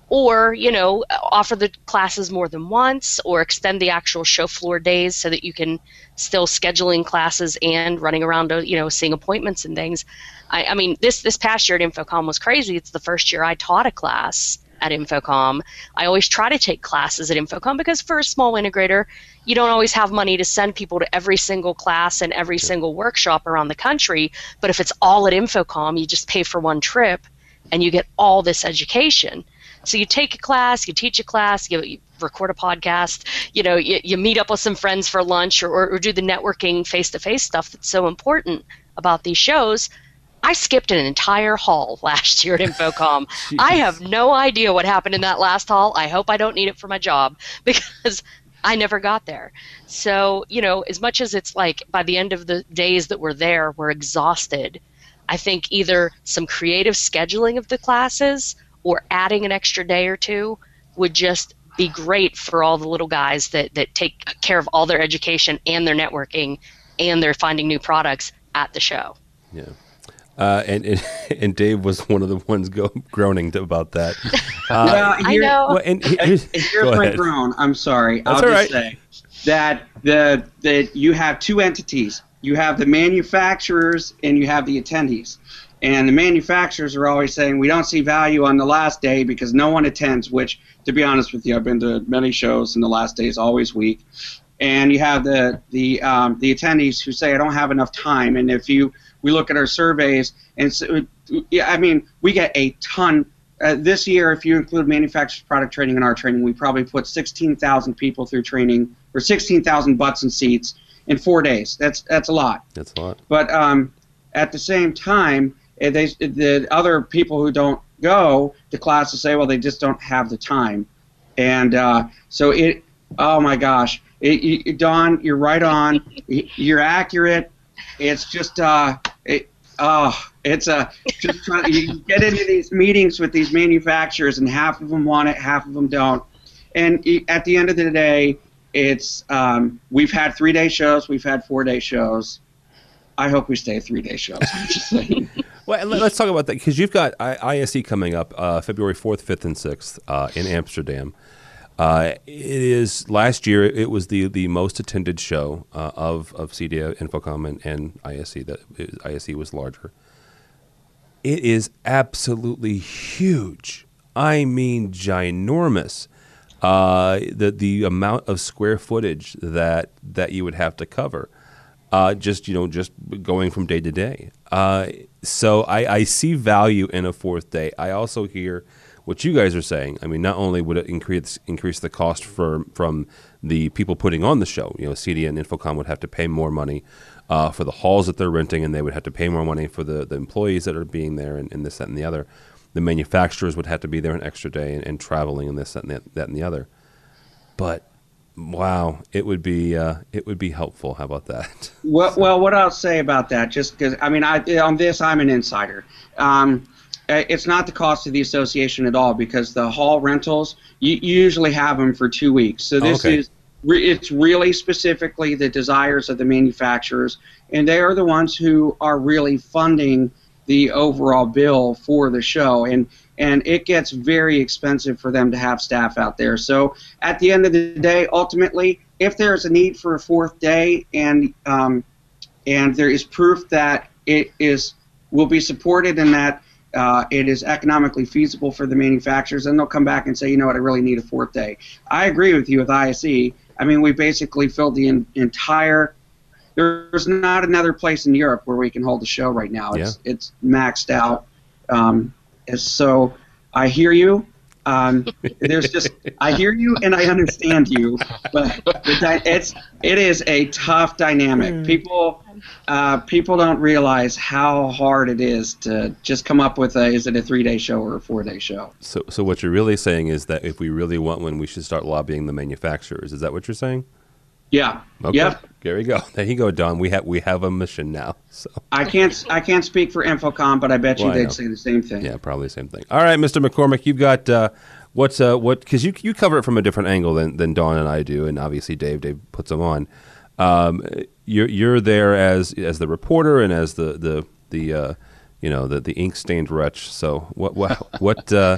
or, you know, offer the classes more than once, or extend the actual show floor days so that you can still scheduling classes and running around, you know, seeing appointments and things. I, I mean, this this past year at InfoComm was crazy. It's the first year I taught a class at InfoComm. I always try to take classes at InfoComm because for a small integrator, you don't always have money to send people to every single class and every single workshop around the country. But if it's all at InfoComm, you just pay for one trip and you get all this education. So you take a class, you teach a class, you, you record a podcast, you know, you, you meet up with some friends for lunch, or, or, or do the networking face-to-face stuff that's so important about these shows. I skipped an entire hall last year at InfoComm. I have no idea what happened in that last hall. I hope I don't need it for my job because I never got there. So, you know, as much as it's like by the end of the days that we're there, we're exhausted, I think either some creative scheduling of the classes or adding an extra day or two would just be great for all the little guys that, that take care of all their education and their networking and they're finding new products at the show. Yeah. Uh, and, and and Dave was one of the ones go, groaning to, about that. Uh, well, here, I know. Well, and here's, here's my ahead. groan. I'm sorry. That's I'll all just right. say that the that you have two entities. You have the manufacturers and you have the attendees. And the manufacturers are always saying, we don't see value on the last day because no one attends, which, to be honest with you, I've been to many shows and the last day is always weak. And you have the the um, the attendees who say, I don't have enough time. And if you we look at our surveys, and so, yeah, I mean, we get a ton. Uh, this year, if you include manufacturers' product training and our training, we probably put sixteen thousand people through training, or sixteen thousand butts and seats in four days. That's that's a lot. That's a lot. But um, at the same time, they, the other people who don't go to classes say, well, they just don't have the time. And uh, so it, oh my gosh, it, it, Don, you're right on. You're accurate. It's just, uh, it, oh, it's a, just trying, you get into these meetings with these manufacturers and half of them want it, half of them don't. And at the end of the day, it's, um, we've had three-day shows, we've had four-day shows. I hope we stay three-day shows. I'm just saying. Well, let's talk about that because you've got I S E coming up uh, February fourth, fifth, and sixth uh, in Amsterdam. Uh, it is last year. It was the, the most attended show uh, of of C D A, InfoComm, and, and I S E. That I S E was larger. It is absolutely huge. I mean, ginormous. Uh, the the amount of square footage that that you would have to cover. Uh, just you know, just going from day to day. Uh, so I, I see value in a fourth day. I also hear what you guys are saying. I mean, not only would it increase increase the cost for from the people putting on the show. You know, C D A and InfoComm would have to pay more money uh, for the halls that they're renting, and they would have to pay more money for the, the employees that are being there, and, and this, that, and the other. The manufacturers would have to be there an extra day and, and traveling, and this, that, and that, that, and the other. But wow, it would be uh, it would be helpful. How about that? Well, so. well, what I'll say about that, just because I mean, I on this I'm an insider. Um, it's not the cost of the association at all because the hall rentals you, you usually have them for two weeks. So this okay. is re- it's really specifically the desires of the manufacturers, and they are the ones who are really funding the overall bill for the show, and and it gets very expensive for them to have staff out there. So at the end of the day, ultimately, if there's a need for a fourth day and um, and there is proof that it is will be supported and that uh, it is economically feasible for the manufacturers, then they'll come back and say, you know what, I really need a fourth day. I agree with you with I S E. I mean, we basically filled the in, entire. There's not another place in Europe where we can hold a show right now. It's yeah. it's maxed out. Um, so I hear you. Um, there's just I hear you and I understand you, but the di- it's it is a tough dynamic. People uh, people don't realize how hard it is to just come up with a is it a three day show or a four day show. So so what you're really saying is that if we really want one, we should start lobbying the manufacturers. Is that what you're saying? Yeah. Okay. Yep. There you go. There you go, Don. We have we have a mission now. So I can't I can't speak for InfoComm, but I bet you Well, I they'd know. say the same thing. yeah, probably the same thing. All right, Mister McCormick, you've got uh, what's uh, what because you you cover it from a different angle than, than Don and I do, and obviously Dave Dave puts them on. Um, you're you're there as as the reporter and as the the the uh, you know the the ink stained wretch. So what what what uh,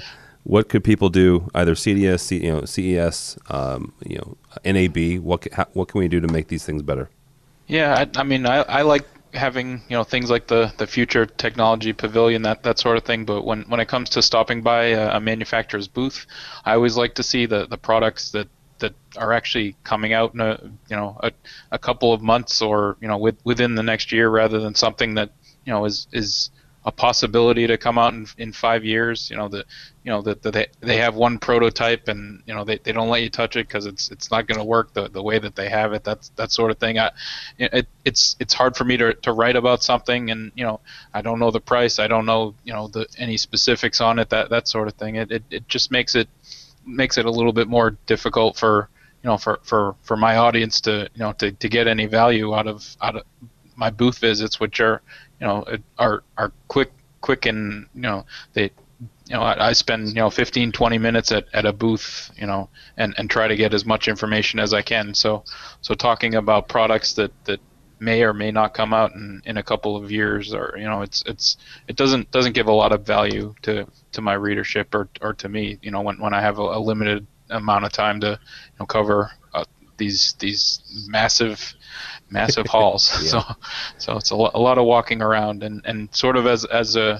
what could people do? Either C D S, C, you know, C E S, um, you know, N A B. What ca- how, what can we do to make these things better? Yeah, I, I mean, I, I like having, you know, things like the, the Future Technology Pavilion, that, that sort of thing. But when, when it comes to stopping by a, a manufacturer's booth, I always like to see the, the products that, that are actually coming out in a, you know, a, a couple of months or, you know, with, within the next year, rather than something that, you know, is is a possibility to come out in, in five years. You know, that you know that the, they they have one prototype and, you know, they, they don't let you touch it because it's it's not going to work the, the way that they have it. That's that sort of thing. I, it it's it's hard for me to, to write about something, and, you know, I don't know the price. I don't know, you know, the any specifics on it. That that sort of thing. It it, it just makes it makes it a little bit more difficult for, you know, for, for, for my audience to, you know, to, to get any value out of out of my booth visits, which are, you know, are are quick quick and, you know, they, you know, I, I spend, you know, fifteen, twenty minutes at, at a booth, you know, and, and try to get as much information as I can. So so talking about products that, that may or may not come out in, in a couple of years, or, you know, it's it's it doesn't doesn't give a lot of value to, to my readership or or to me, you know, when, when I have a, a limited amount of time to, you know, cover uh, these these massive massive halls. Yeah. So so it's a, lo- a lot of walking around, and, and sort of as as a,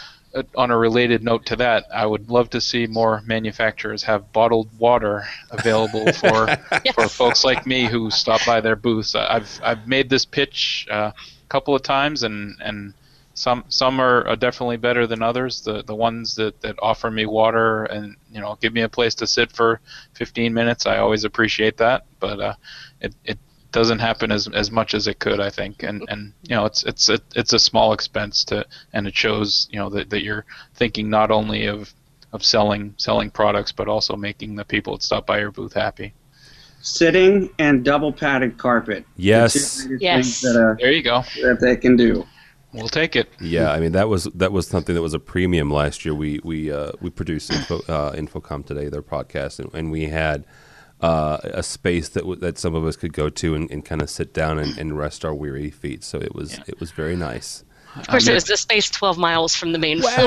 a on a related note to that, I would love to see more manufacturers have bottled water available for yes. for folks like me who stop by their booths. I've I've made this pitch uh, a couple of times, and and some some are, are definitely better than others. The the ones that, that offer me water and, you know, give me a place to sit for fifteen minutes, I always appreciate that. But uh, it it doesn't happen as as much as it could, I think, and and you know, it's it's a, it's a small expense to, and it shows, you know, that, that you're thinking not only of of selling selling products, but also making the people that stop by your booth happy. Sitting and double padded carpet. Yes. The yes. That, uh, there you go. That they can do. We'll take it. Yeah, I mean, that was that was something that was a premium last year. We we uh, we produced Info, uh, Infocom Today, their podcast, and, and we had uh, a space that w- that some of us could go to and, and kind of sit down and, and rest our weary feet. So it was yeah. it was very nice. Of course, it was the space twelve miles from the main well,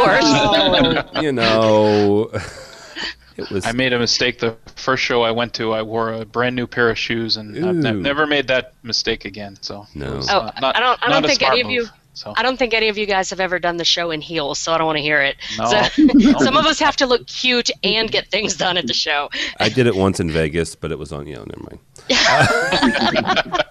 floor. You know, it was. I made a mistake the first show I went to. I wore a brand new pair of shoes, and I've ne- never made that mistake again. So no. Was, uh, oh, not, I don't. I don't think any of you. Move. So. I don't think any of you guys have ever done the show in heels, so I don't want to hear it. No, so, no. Some of us have to look cute and get things done at the show. I did it once in Vegas, but it was on, you know, never mind.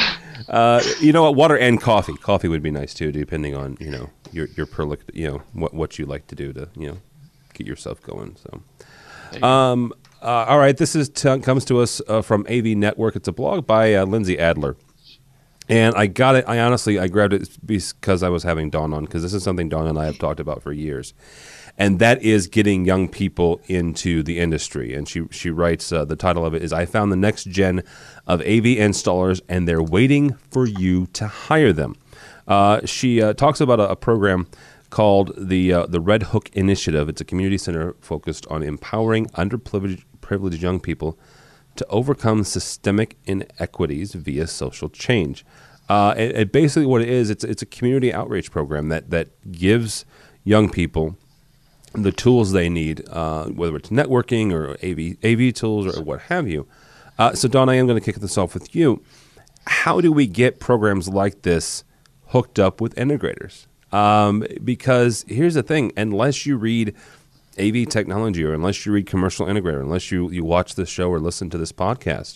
uh, you know what? Water and coffee. Coffee would be nice too, depending on, you know, your your perlic, you know, what what you like to do to, you know, get yourself going. So, um, uh, all right, this is t- comes to us uh, from A V Network. It's a blog by uh, Lindsay Adler. And I got it. I honestly, I grabbed it because I was having Dawn on, because this is something Dawn and I have talked about for years, and that is getting young people into the industry. And she she writes, uh, the title of it is "I found the next gen of A V installers, and they're waiting for you to hire them." Uh, she uh, talks about a, a program called the uh, the Red Hook Initiative. It's a community center focused on empowering underprivileged privileged young people to overcome systemic inequities via social change. Uh, and, and basically what it is, it's it's a community outreach program that, that gives young people the tools they need, uh, whether it's networking or A V, A V tools or what have you. Uh, so, Dawn, I am going to kick this off with you. How do we get programs like this hooked up with integrators? Um, because here's the thing, unless you read A V technology, or unless you read Commercial Integrator, unless you, you watch this show or listen to this podcast,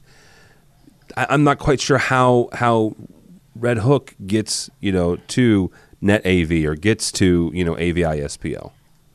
I, I'm not quite sure how how Red Hook gets, you know, to Net A V or gets to, you know, A V I S P L.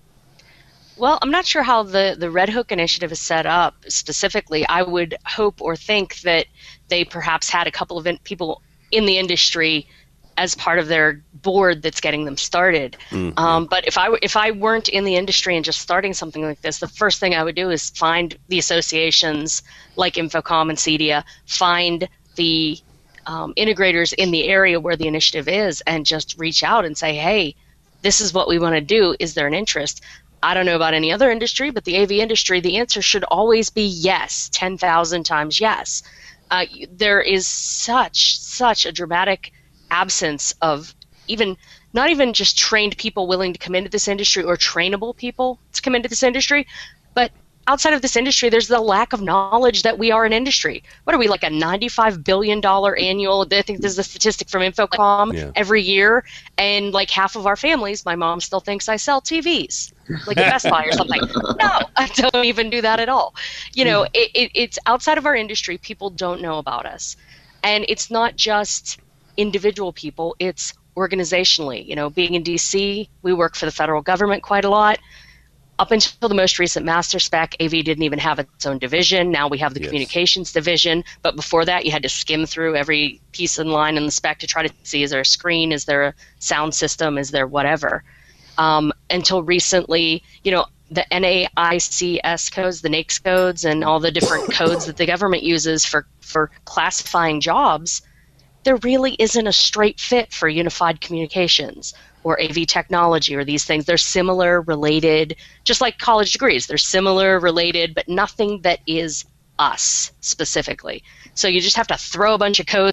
Well, I'm not sure how the, the Red Hook initiative is set up specifically. I would hope or think that they perhaps had a couple of in, people in the industry as part of their board that's getting them started. Mm-hmm. Um, but if I if I weren't in the industry and just starting something like this, the first thing I would do is find the associations like Infocom and CEDIA, find the um, integrators in the area where the initiative is, and just reach out and say, hey, this is what we want to do. Is there an interest? I don't know about any other industry, but the A V industry, the answer should always be yes, ten thousand times yes. Uh, there is such, such a dramatic absence of even not even just trained people willing to come into this industry or trainable people to come into this industry, but outside of this industry, there's the lack of knowledge that we are an industry. What are we, like a ninety-five billion dollars annual, I think this is a statistic from Infocom, Yeah. every year, and like half of our families, my mom still thinks I sell T Vs, like at Best Buy or something. No, I don't even do that at all. You know, it, it, it's outside of our industry, people don't know about us. And it's not just individual people, it's organizationally. You know, being in D C, we work for the federal government quite a lot. Up until the most recent master spec, A V didn't even have its own division. Now we have the Yes. communications division. But before that, you had to skim through every piece in line in the spec to try to see, is there a screen? Is there a sound system? Is there whatever? Um, until recently, you know, the N A I C S codes, the NAICS codes, and all the different codes that the government uses for, for classifying jobs, there really isn't a straight fit for unified communications or A V technology or these things. They're similar, related, just like college degrees. They're similar, related, but nothing that is us specifically. So you just have to throw a bunch of codes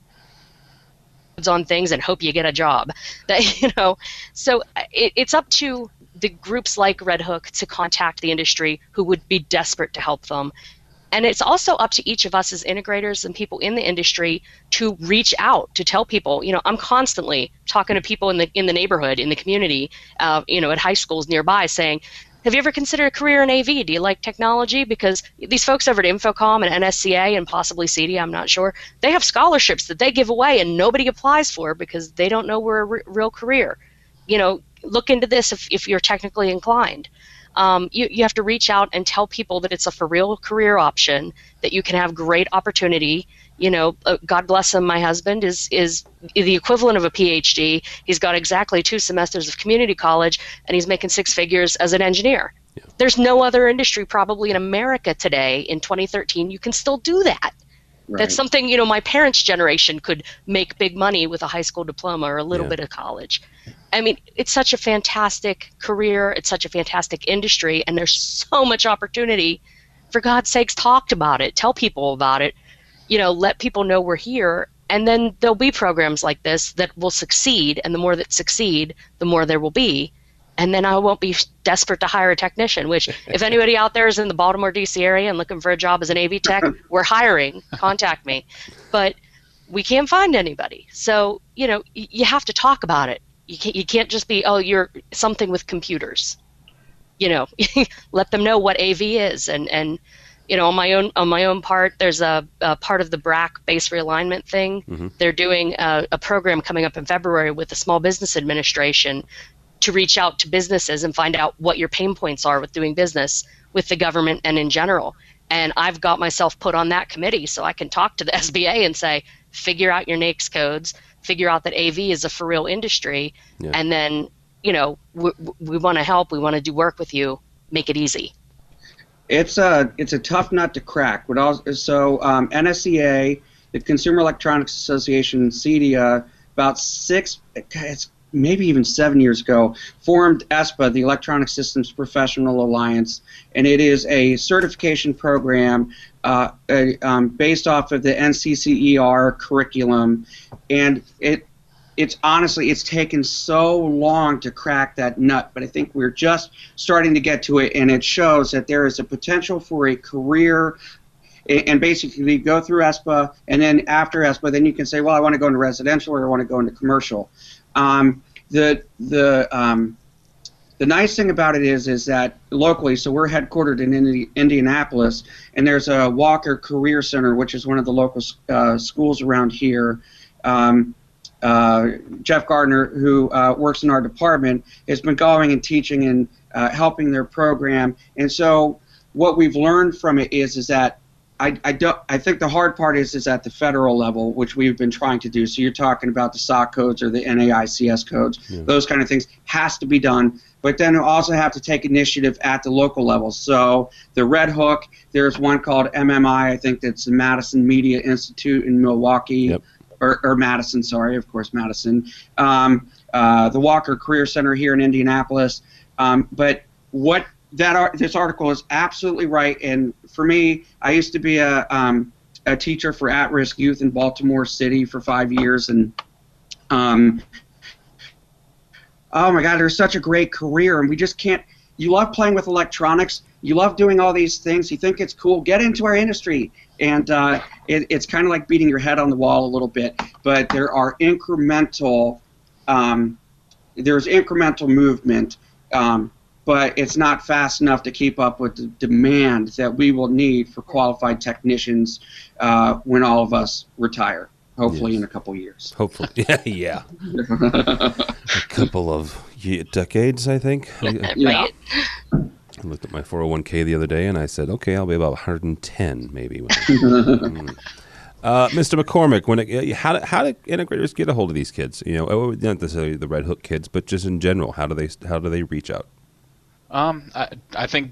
on things and hope you get a job. That, you know, so it, it's up to the groups like Red Hook to contact the industry who would be desperate to help them. And it's also up to each of us as integrators and people in the industry to reach out, to tell people, you know, I'm constantly talking to people in the in the neighborhood, in the community, uh, you know, at high schools nearby saying, have you ever considered a career in A V? Do you like technology? Because these folks over at Infocom and N S C A and possibly C D, I'm not sure, they have scholarships that they give away and nobody applies for because they don't know we're a re- real career. You know, look into this if, if you're technically inclined. Um, you, you have to reach out and tell people that it's a for real career option, that you can have great opportunity. You know, uh, God bless him, my husband is is the equivalent of a P H D. He's got exactly two semesters of community college, and he's making six figures as an engineer. Yeah. There's no other industry probably in America today in twenty thirteen you can still do that. Right. That's something, you know, my parents' generation could make big money with a high school diploma or a little yeah. bit of college. I mean, it's such a fantastic career. It's such a fantastic industry, and there's so much opportunity. For God's sakes, talk about it. Tell people about it. You know, let people know we're here, and then there'll be programs like this that will succeed, and the more that succeed, the more there will be. And then I won't be desperate to hire a technician, which if anybody out there is in the Baltimore, D C area and looking for a job as an A V tech, we're hiring. Contact me. But we can't find anybody. So, you know, y- you have to talk about it. You can't, you can't just be, oh, you're something with computers. You know, let them know what A V is. And, and you know, on my own on my own part, there's a, a part of the B R A C base realignment thing. Mm-hmm. They're doing a, a program coming up in February with the Small Business Administration to reach out to businesses and find out what your pain points are with doing business with the government and in general. And I've got myself put on that committee so I can talk to the S B A and say, figure out your NAICS codes, figure out that A V is a for real industry, yeah. and then, you know, we, we want to help, we want to do work with you, make it easy. It's a, it's a tough nut to crack. But also, so um, N S C A, the Consumer Electronics Association, C D A, about six, it's maybe even seven years ago, formed E S P A, the Electronic Systems Professional Alliance, and it is a certification program uh, uh, um, based off of the N C C E R curriculum, and it it's honestly it's taken so long to crack that nut, but I think we're just starting to get to it, and it shows that there is a potential for a career. And basically you go through E S P A, and then after E S P A, then you can say, well, I want to go into residential or I want to go into commercial. Um, the the um, the nice thing about it is is that locally, so we're headquartered in Indi- Indianapolis, and there's a Walker Career Center, which is one of the local uh, schools around here. Um, uh, Jeff Gardner, who uh, works in our department, has been going and teaching and uh, helping their program. And so what we've learned from it is is that I, I, don't, I think the hard part is is at the federal level, which we've been trying to do. So you're talking about the S O C codes or the N A I C S codes, yeah. those kind of things has to be done. But then you also have to take initiative at the local level. So the Red Hook, there's one called M M I, I think that's the Madison Media Institute in Milwaukee, yep. or, or Madison, sorry, of course, Madison. Um, uh, the Walker Career Center here in Indianapolis. Um, but what That art, this article is absolutely right, and for me, I used to be a um, a teacher for at-risk youth in Baltimore City for five years, and um, oh my God, there's such a great career, and we just can't. You love playing with electronics. You love doing all these things. You think it's cool. Get into our industry. And uh, it, it's kind of like beating your head on the wall a little bit. But there are incremental, um, there's incremental movement, um, but it's not fast enough to keep up with the demand that we will need for qualified technicians uh, when all of us retire. Hopefully yes. in a couple years. Hopefully, yeah, yeah. a couple of decades, I think. Yeah. I looked at my four oh one k the other day, and I said, "Okay, I'll be about one hundred ten, maybe." mm. uh, Mister McCormick, when it, how do, how do integrators get a hold of these kids? You know, not necessarily the Red Hook kids, but just in general, how do they how do they reach out? Um, I, I think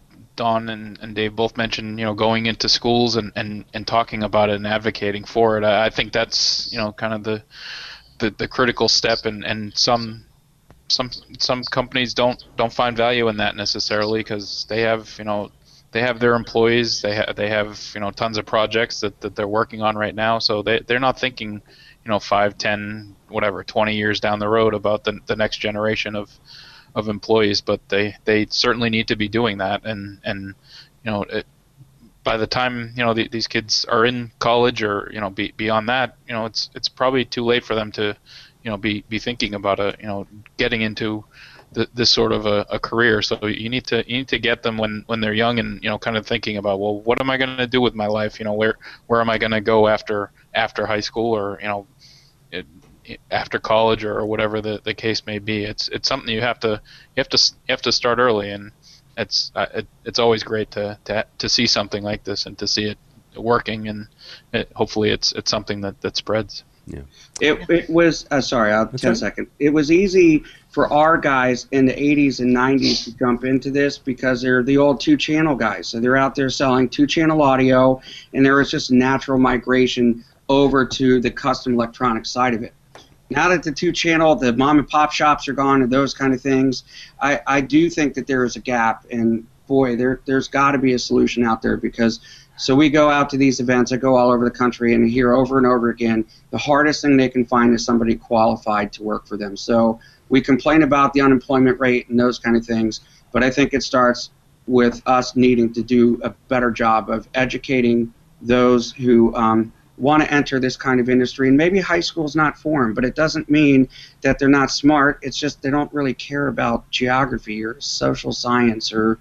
Don and, and Dave both mentioned, you know, going into schools and, and, and talking about it and advocating for it. I, I think that's, you know, kind of the the, the critical step, and, and some some some companies don't don't find value in that necessarily, because they have, you know, they have their employees, they have they have you know tons of projects that, that they're working on right now, so they they're not thinking, you know, five, ten, whatever, twenty years down the road about the the next generation of of employees, but they, they certainly need to be doing that, and and you know it, by the time you know the, these kids are in college or you know be, beyond that, you know it's it's probably too late for them to you know be, be thinking about a you know getting into the, this sort of a, a career. So you need to you need to get them when, when they're young, and you know kind of thinking about, well, what am I going to do with my life? You know where where am I going to go after after high school, or you know it, after college, or whatever the, the case may be. It's it's something you have to you have to you have to start early, and it's uh, it, it's always great to, to to see something like this and to see it working, and it, hopefully it's it's something that, that spreads. Yeah. It it was uh, sorry, I'll ten right. second. It was easy for our guys in the eighties and nineties to jump into this because they're the old two channel guys. So they're out there selling two channel audio, and there was just natural migration over to the custom electronic side of it. Now that the two-channel, the mom-and-pop shops are gone and those kind of things, I, I do think that there is a gap. And, boy, there, there's got to be a solution out there, because so we go out to these events. I go all over the country and hear over and over again, the hardest thing they can find is somebody qualified to work for them. So we complain about the unemployment rate and those kind of things, but I think it starts with us needing to do a better job of educating those who um, – want to enter this kind of industry. And maybe high school's not for them, but it doesn't mean that they're not smart. It's just they don't really care about geography or social science or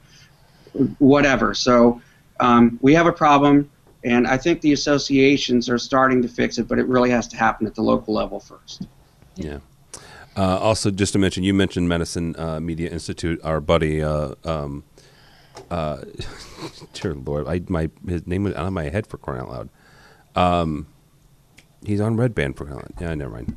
whatever. So um, we have a problem, and I think the associations are starting to fix it, but it really has to happen at the local level first. Yeah. Uh, also, just to mention, you mentioned Medicine uh, Media Institute. Our buddy, uh, um, uh, dear Lord, I, my his name was out of my head for crying out loud. Um, he's on Red Band for yeah, never mind.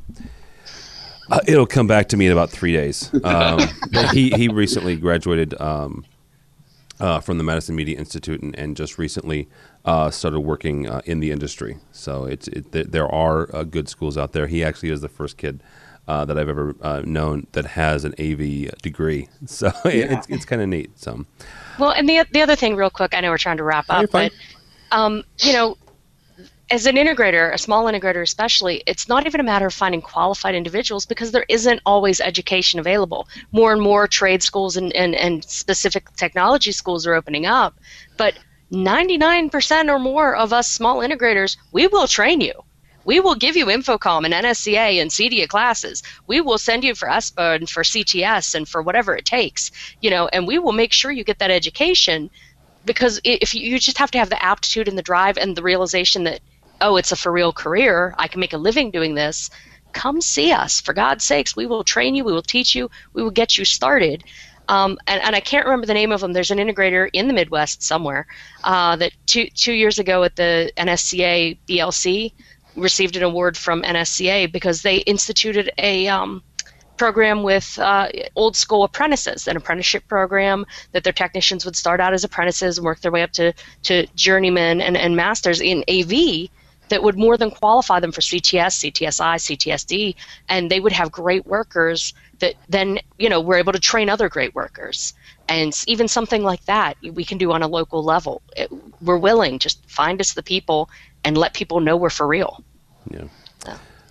Uh, it'll come back to me in about three days. Um, he he recently graduated um, uh, from the Medicine Media Institute, and, and just recently uh, started working uh, in the industry. So it's it, th- there are uh, good schools out there. He actually is the first kid uh, that I've ever uh, known that has an A V degree. So yeah. it's it's kind of neat. So well, and the the other thing, real quick, I know we're trying to wrap up, but um, you know. As an integrator, a small integrator especially, it's not even a matter of finding qualified individuals, because there isn't always education available. More and more trade schools and, and, and specific technology schools are opening up, but ninety-nine percent or more of us small integrators, we will train you. We will give you Infocom and N S C A and C D A classes. We will send you for E S P A and for C T S and for whatever it takes, you know, and we will make sure you get that education, because if you, you just have to have the aptitude and the drive and the realization that, oh, it's a for real career, I can make a living doing this, come see us. For God's sakes, we will train you, we will teach you, we will get you started. Um, and, and I can't remember the name of them. There's an integrator in the Midwest somewhere uh, that two, two years ago at the N S C A B L C received an award from N S C A because they instituted a um, program with uh, old school apprentices, an apprenticeship program that their technicians would start out as apprentices and work their way up to, to journeymen and, and masters in A V, that would more than qualify them for C T S, C T S I, C T S D, and they would have great workers that then, you know, we're able to train other great workers. And even something like that we can do on a local level. It, we're willing, just find us the people and let people know we're for real. Yeah. So.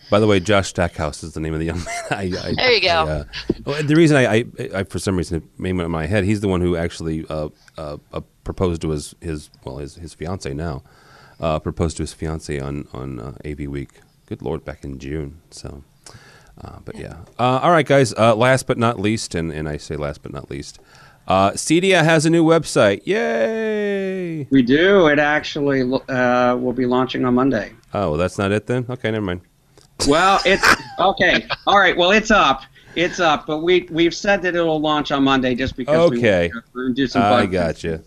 By the way, Josh Stackhouse is the name of the young man. I, I, There you go. I, uh, well, the reason I, I, I, for some reason, it made in my head, he's the one who actually uh, uh, uh, proposed to his, his well, his, his fiance now, uh, proposed to his fiance on on uh, A V Week. Good Lord, back in June. So, uh, but yeah. Uh, all right, guys. Uh, last but not least, and, and I say last but not least, uh, Cedia has a new website. Yay! We do. It actually uh, will be launching on Monday. Oh, well, that's not it then? Okay, never mind. Well, it's okay. All right. Well, it's up. It's up. But we we've said that it'll launch on Monday just because okay. we want to do some. I got you.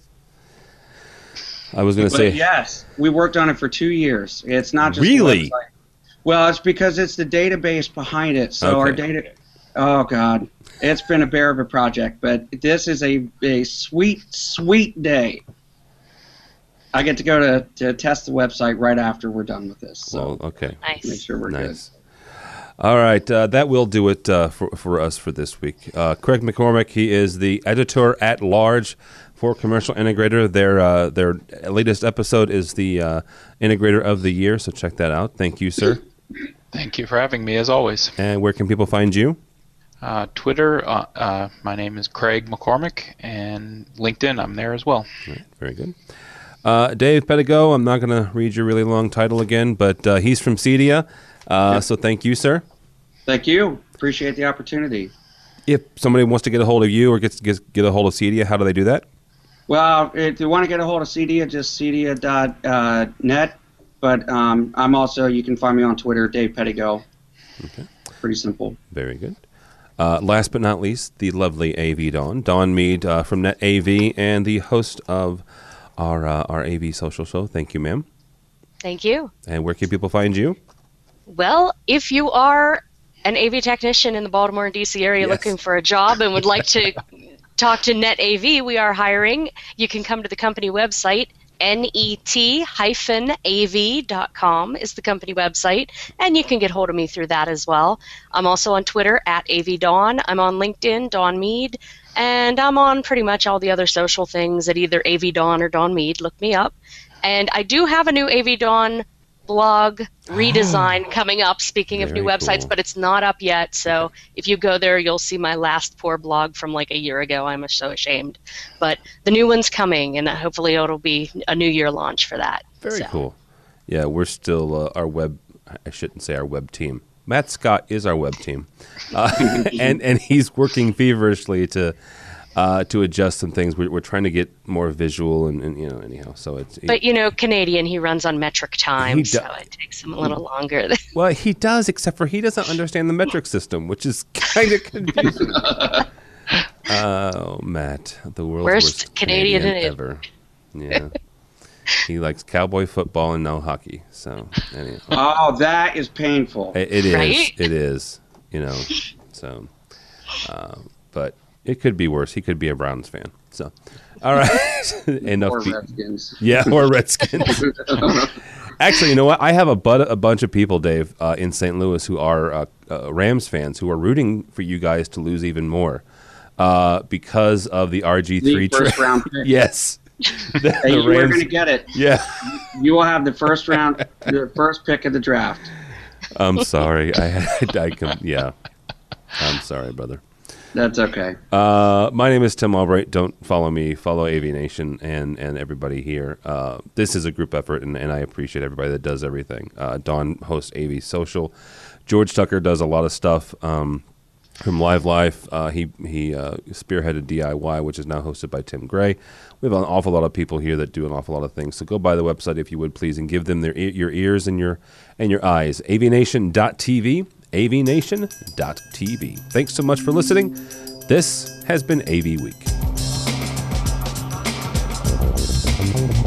I was going to say yes. We worked on it for two years. It's not just really. A website. Well, it's because it's the database behind it. So okay. our data. Oh God, it's been a bear of a project, but this is a a sweet sweet day. I get to go to, to test the website right after we're done with this. So well, okay. Nice. Make sure we're nice. Good. All right. Uh, that will do it uh, for, for us for this week. Uh, Craig McCormick, he is the editor at large for Commercial Integrator. Their, uh, their latest episode is the uh, Integrator of the Year, so check that out. Thank you, sir. Thank you for having me, as always. And where can people find you? Uh, Twitter, uh, uh, my name is Craig McCormick, and LinkedIn, I'm there as well. All right, very good. Uh, Dave Pedigo, I'm not going to read your really long title again, but uh, he's from Cedia, uh, yep. So thank you, sir. Thank you. Appreciate the opportunity. If somebody wants to get a hold of you or gets, gets get a hold of Cedia, how do they do that? Well, if you want to get a hold of Cedia, just cedia dot net. But um, I'm also, you can find me on Twitter, Dave Pedigo. Okay. Pretty simple. Very good. Uh, last but not least, the lovely A V Dawn. Dawn Mead uh, from NetAV and the host of our uh, our A V social show. Thank you, ma'am. Thank you. And where can people find you? Well, if you are an A V technician in the Baltimore and D C area yes. looking for a job and would like to talk to NetAV, we are hiring. You can come to the company website. net dash A V dot com is the company website, and you can get hold of me through that as well. I'm also on Twitter at A V Dawn. I'm on LinkedIn, Dawn Mead, and I'm on pretty much all the other social things at either A V Dawn or Dawn Mead. Look me up. And I do have a new A V Dawn blog redesign coming up, speaking of Very new websites, cool. but it's not up yet. So if you go there, you'll see my last poor blog from like a year ago. I'm so ashamed. But the new one's coming, and hopefully it'll be a new year launch for that. Very so. cool. Yeah, we're still uh, our web, I shouldn't say our web team. Matt Scott is our web team. Uh, and, and he's working feverishly to uh, to adjust some things. We're, we're trying to get more visual and, and you know, anyhow. So it's. But, you know, Canadian, he runs on metric time, do- so it takes him a little longer. Well, he does, except for he doesn't understand the metric system, which is kind of confusing. Oh, Matt, the world's Worst worst Canadian Canadian in- ever. Yeah. He likes cowboy football and no hockey. So, anyhow. Oh, that is painful. It, it is. Right? It is. You know. So, uh, but it could be worse. He could be a Browns fan. So, all right. Enough. Or be- Redskins. Yeah, or Redskins. Actually, you know what? I have a, but- a bunch of people, Dave, uh, in Saint Louis who are uh, uh, Rams fans who are rooting for you guys to lose even more uh, because of the R G three The first tra- round pick. Yes. The, Hey, the you are Rams- going to get it. Yeah. You will have the first round, the first pick of the draft. I'm sorry. I had. I can. Yeah. I'm sorry, brother. That's okay. Uh, my name is Tim Albright. Don't follow me. Follow A V Nation and, and everybody here. Uh, this is a group effort, and, and I appreciate everybody that does everything. Uh, Dawn hosts A V Social. George Tucker does a lot of stuff um, from Live Life. Uh, he he uh, spearheaded D I Y, which is now hosted by Tim Gray. We have an awful lot of people here that do an awful lot of things. So go by the website if you would, please, and give them their e- your ears and your and your eyes. A V nation dot T V. A V nation dot T V. Thanks so much for listening. This has been A V Week.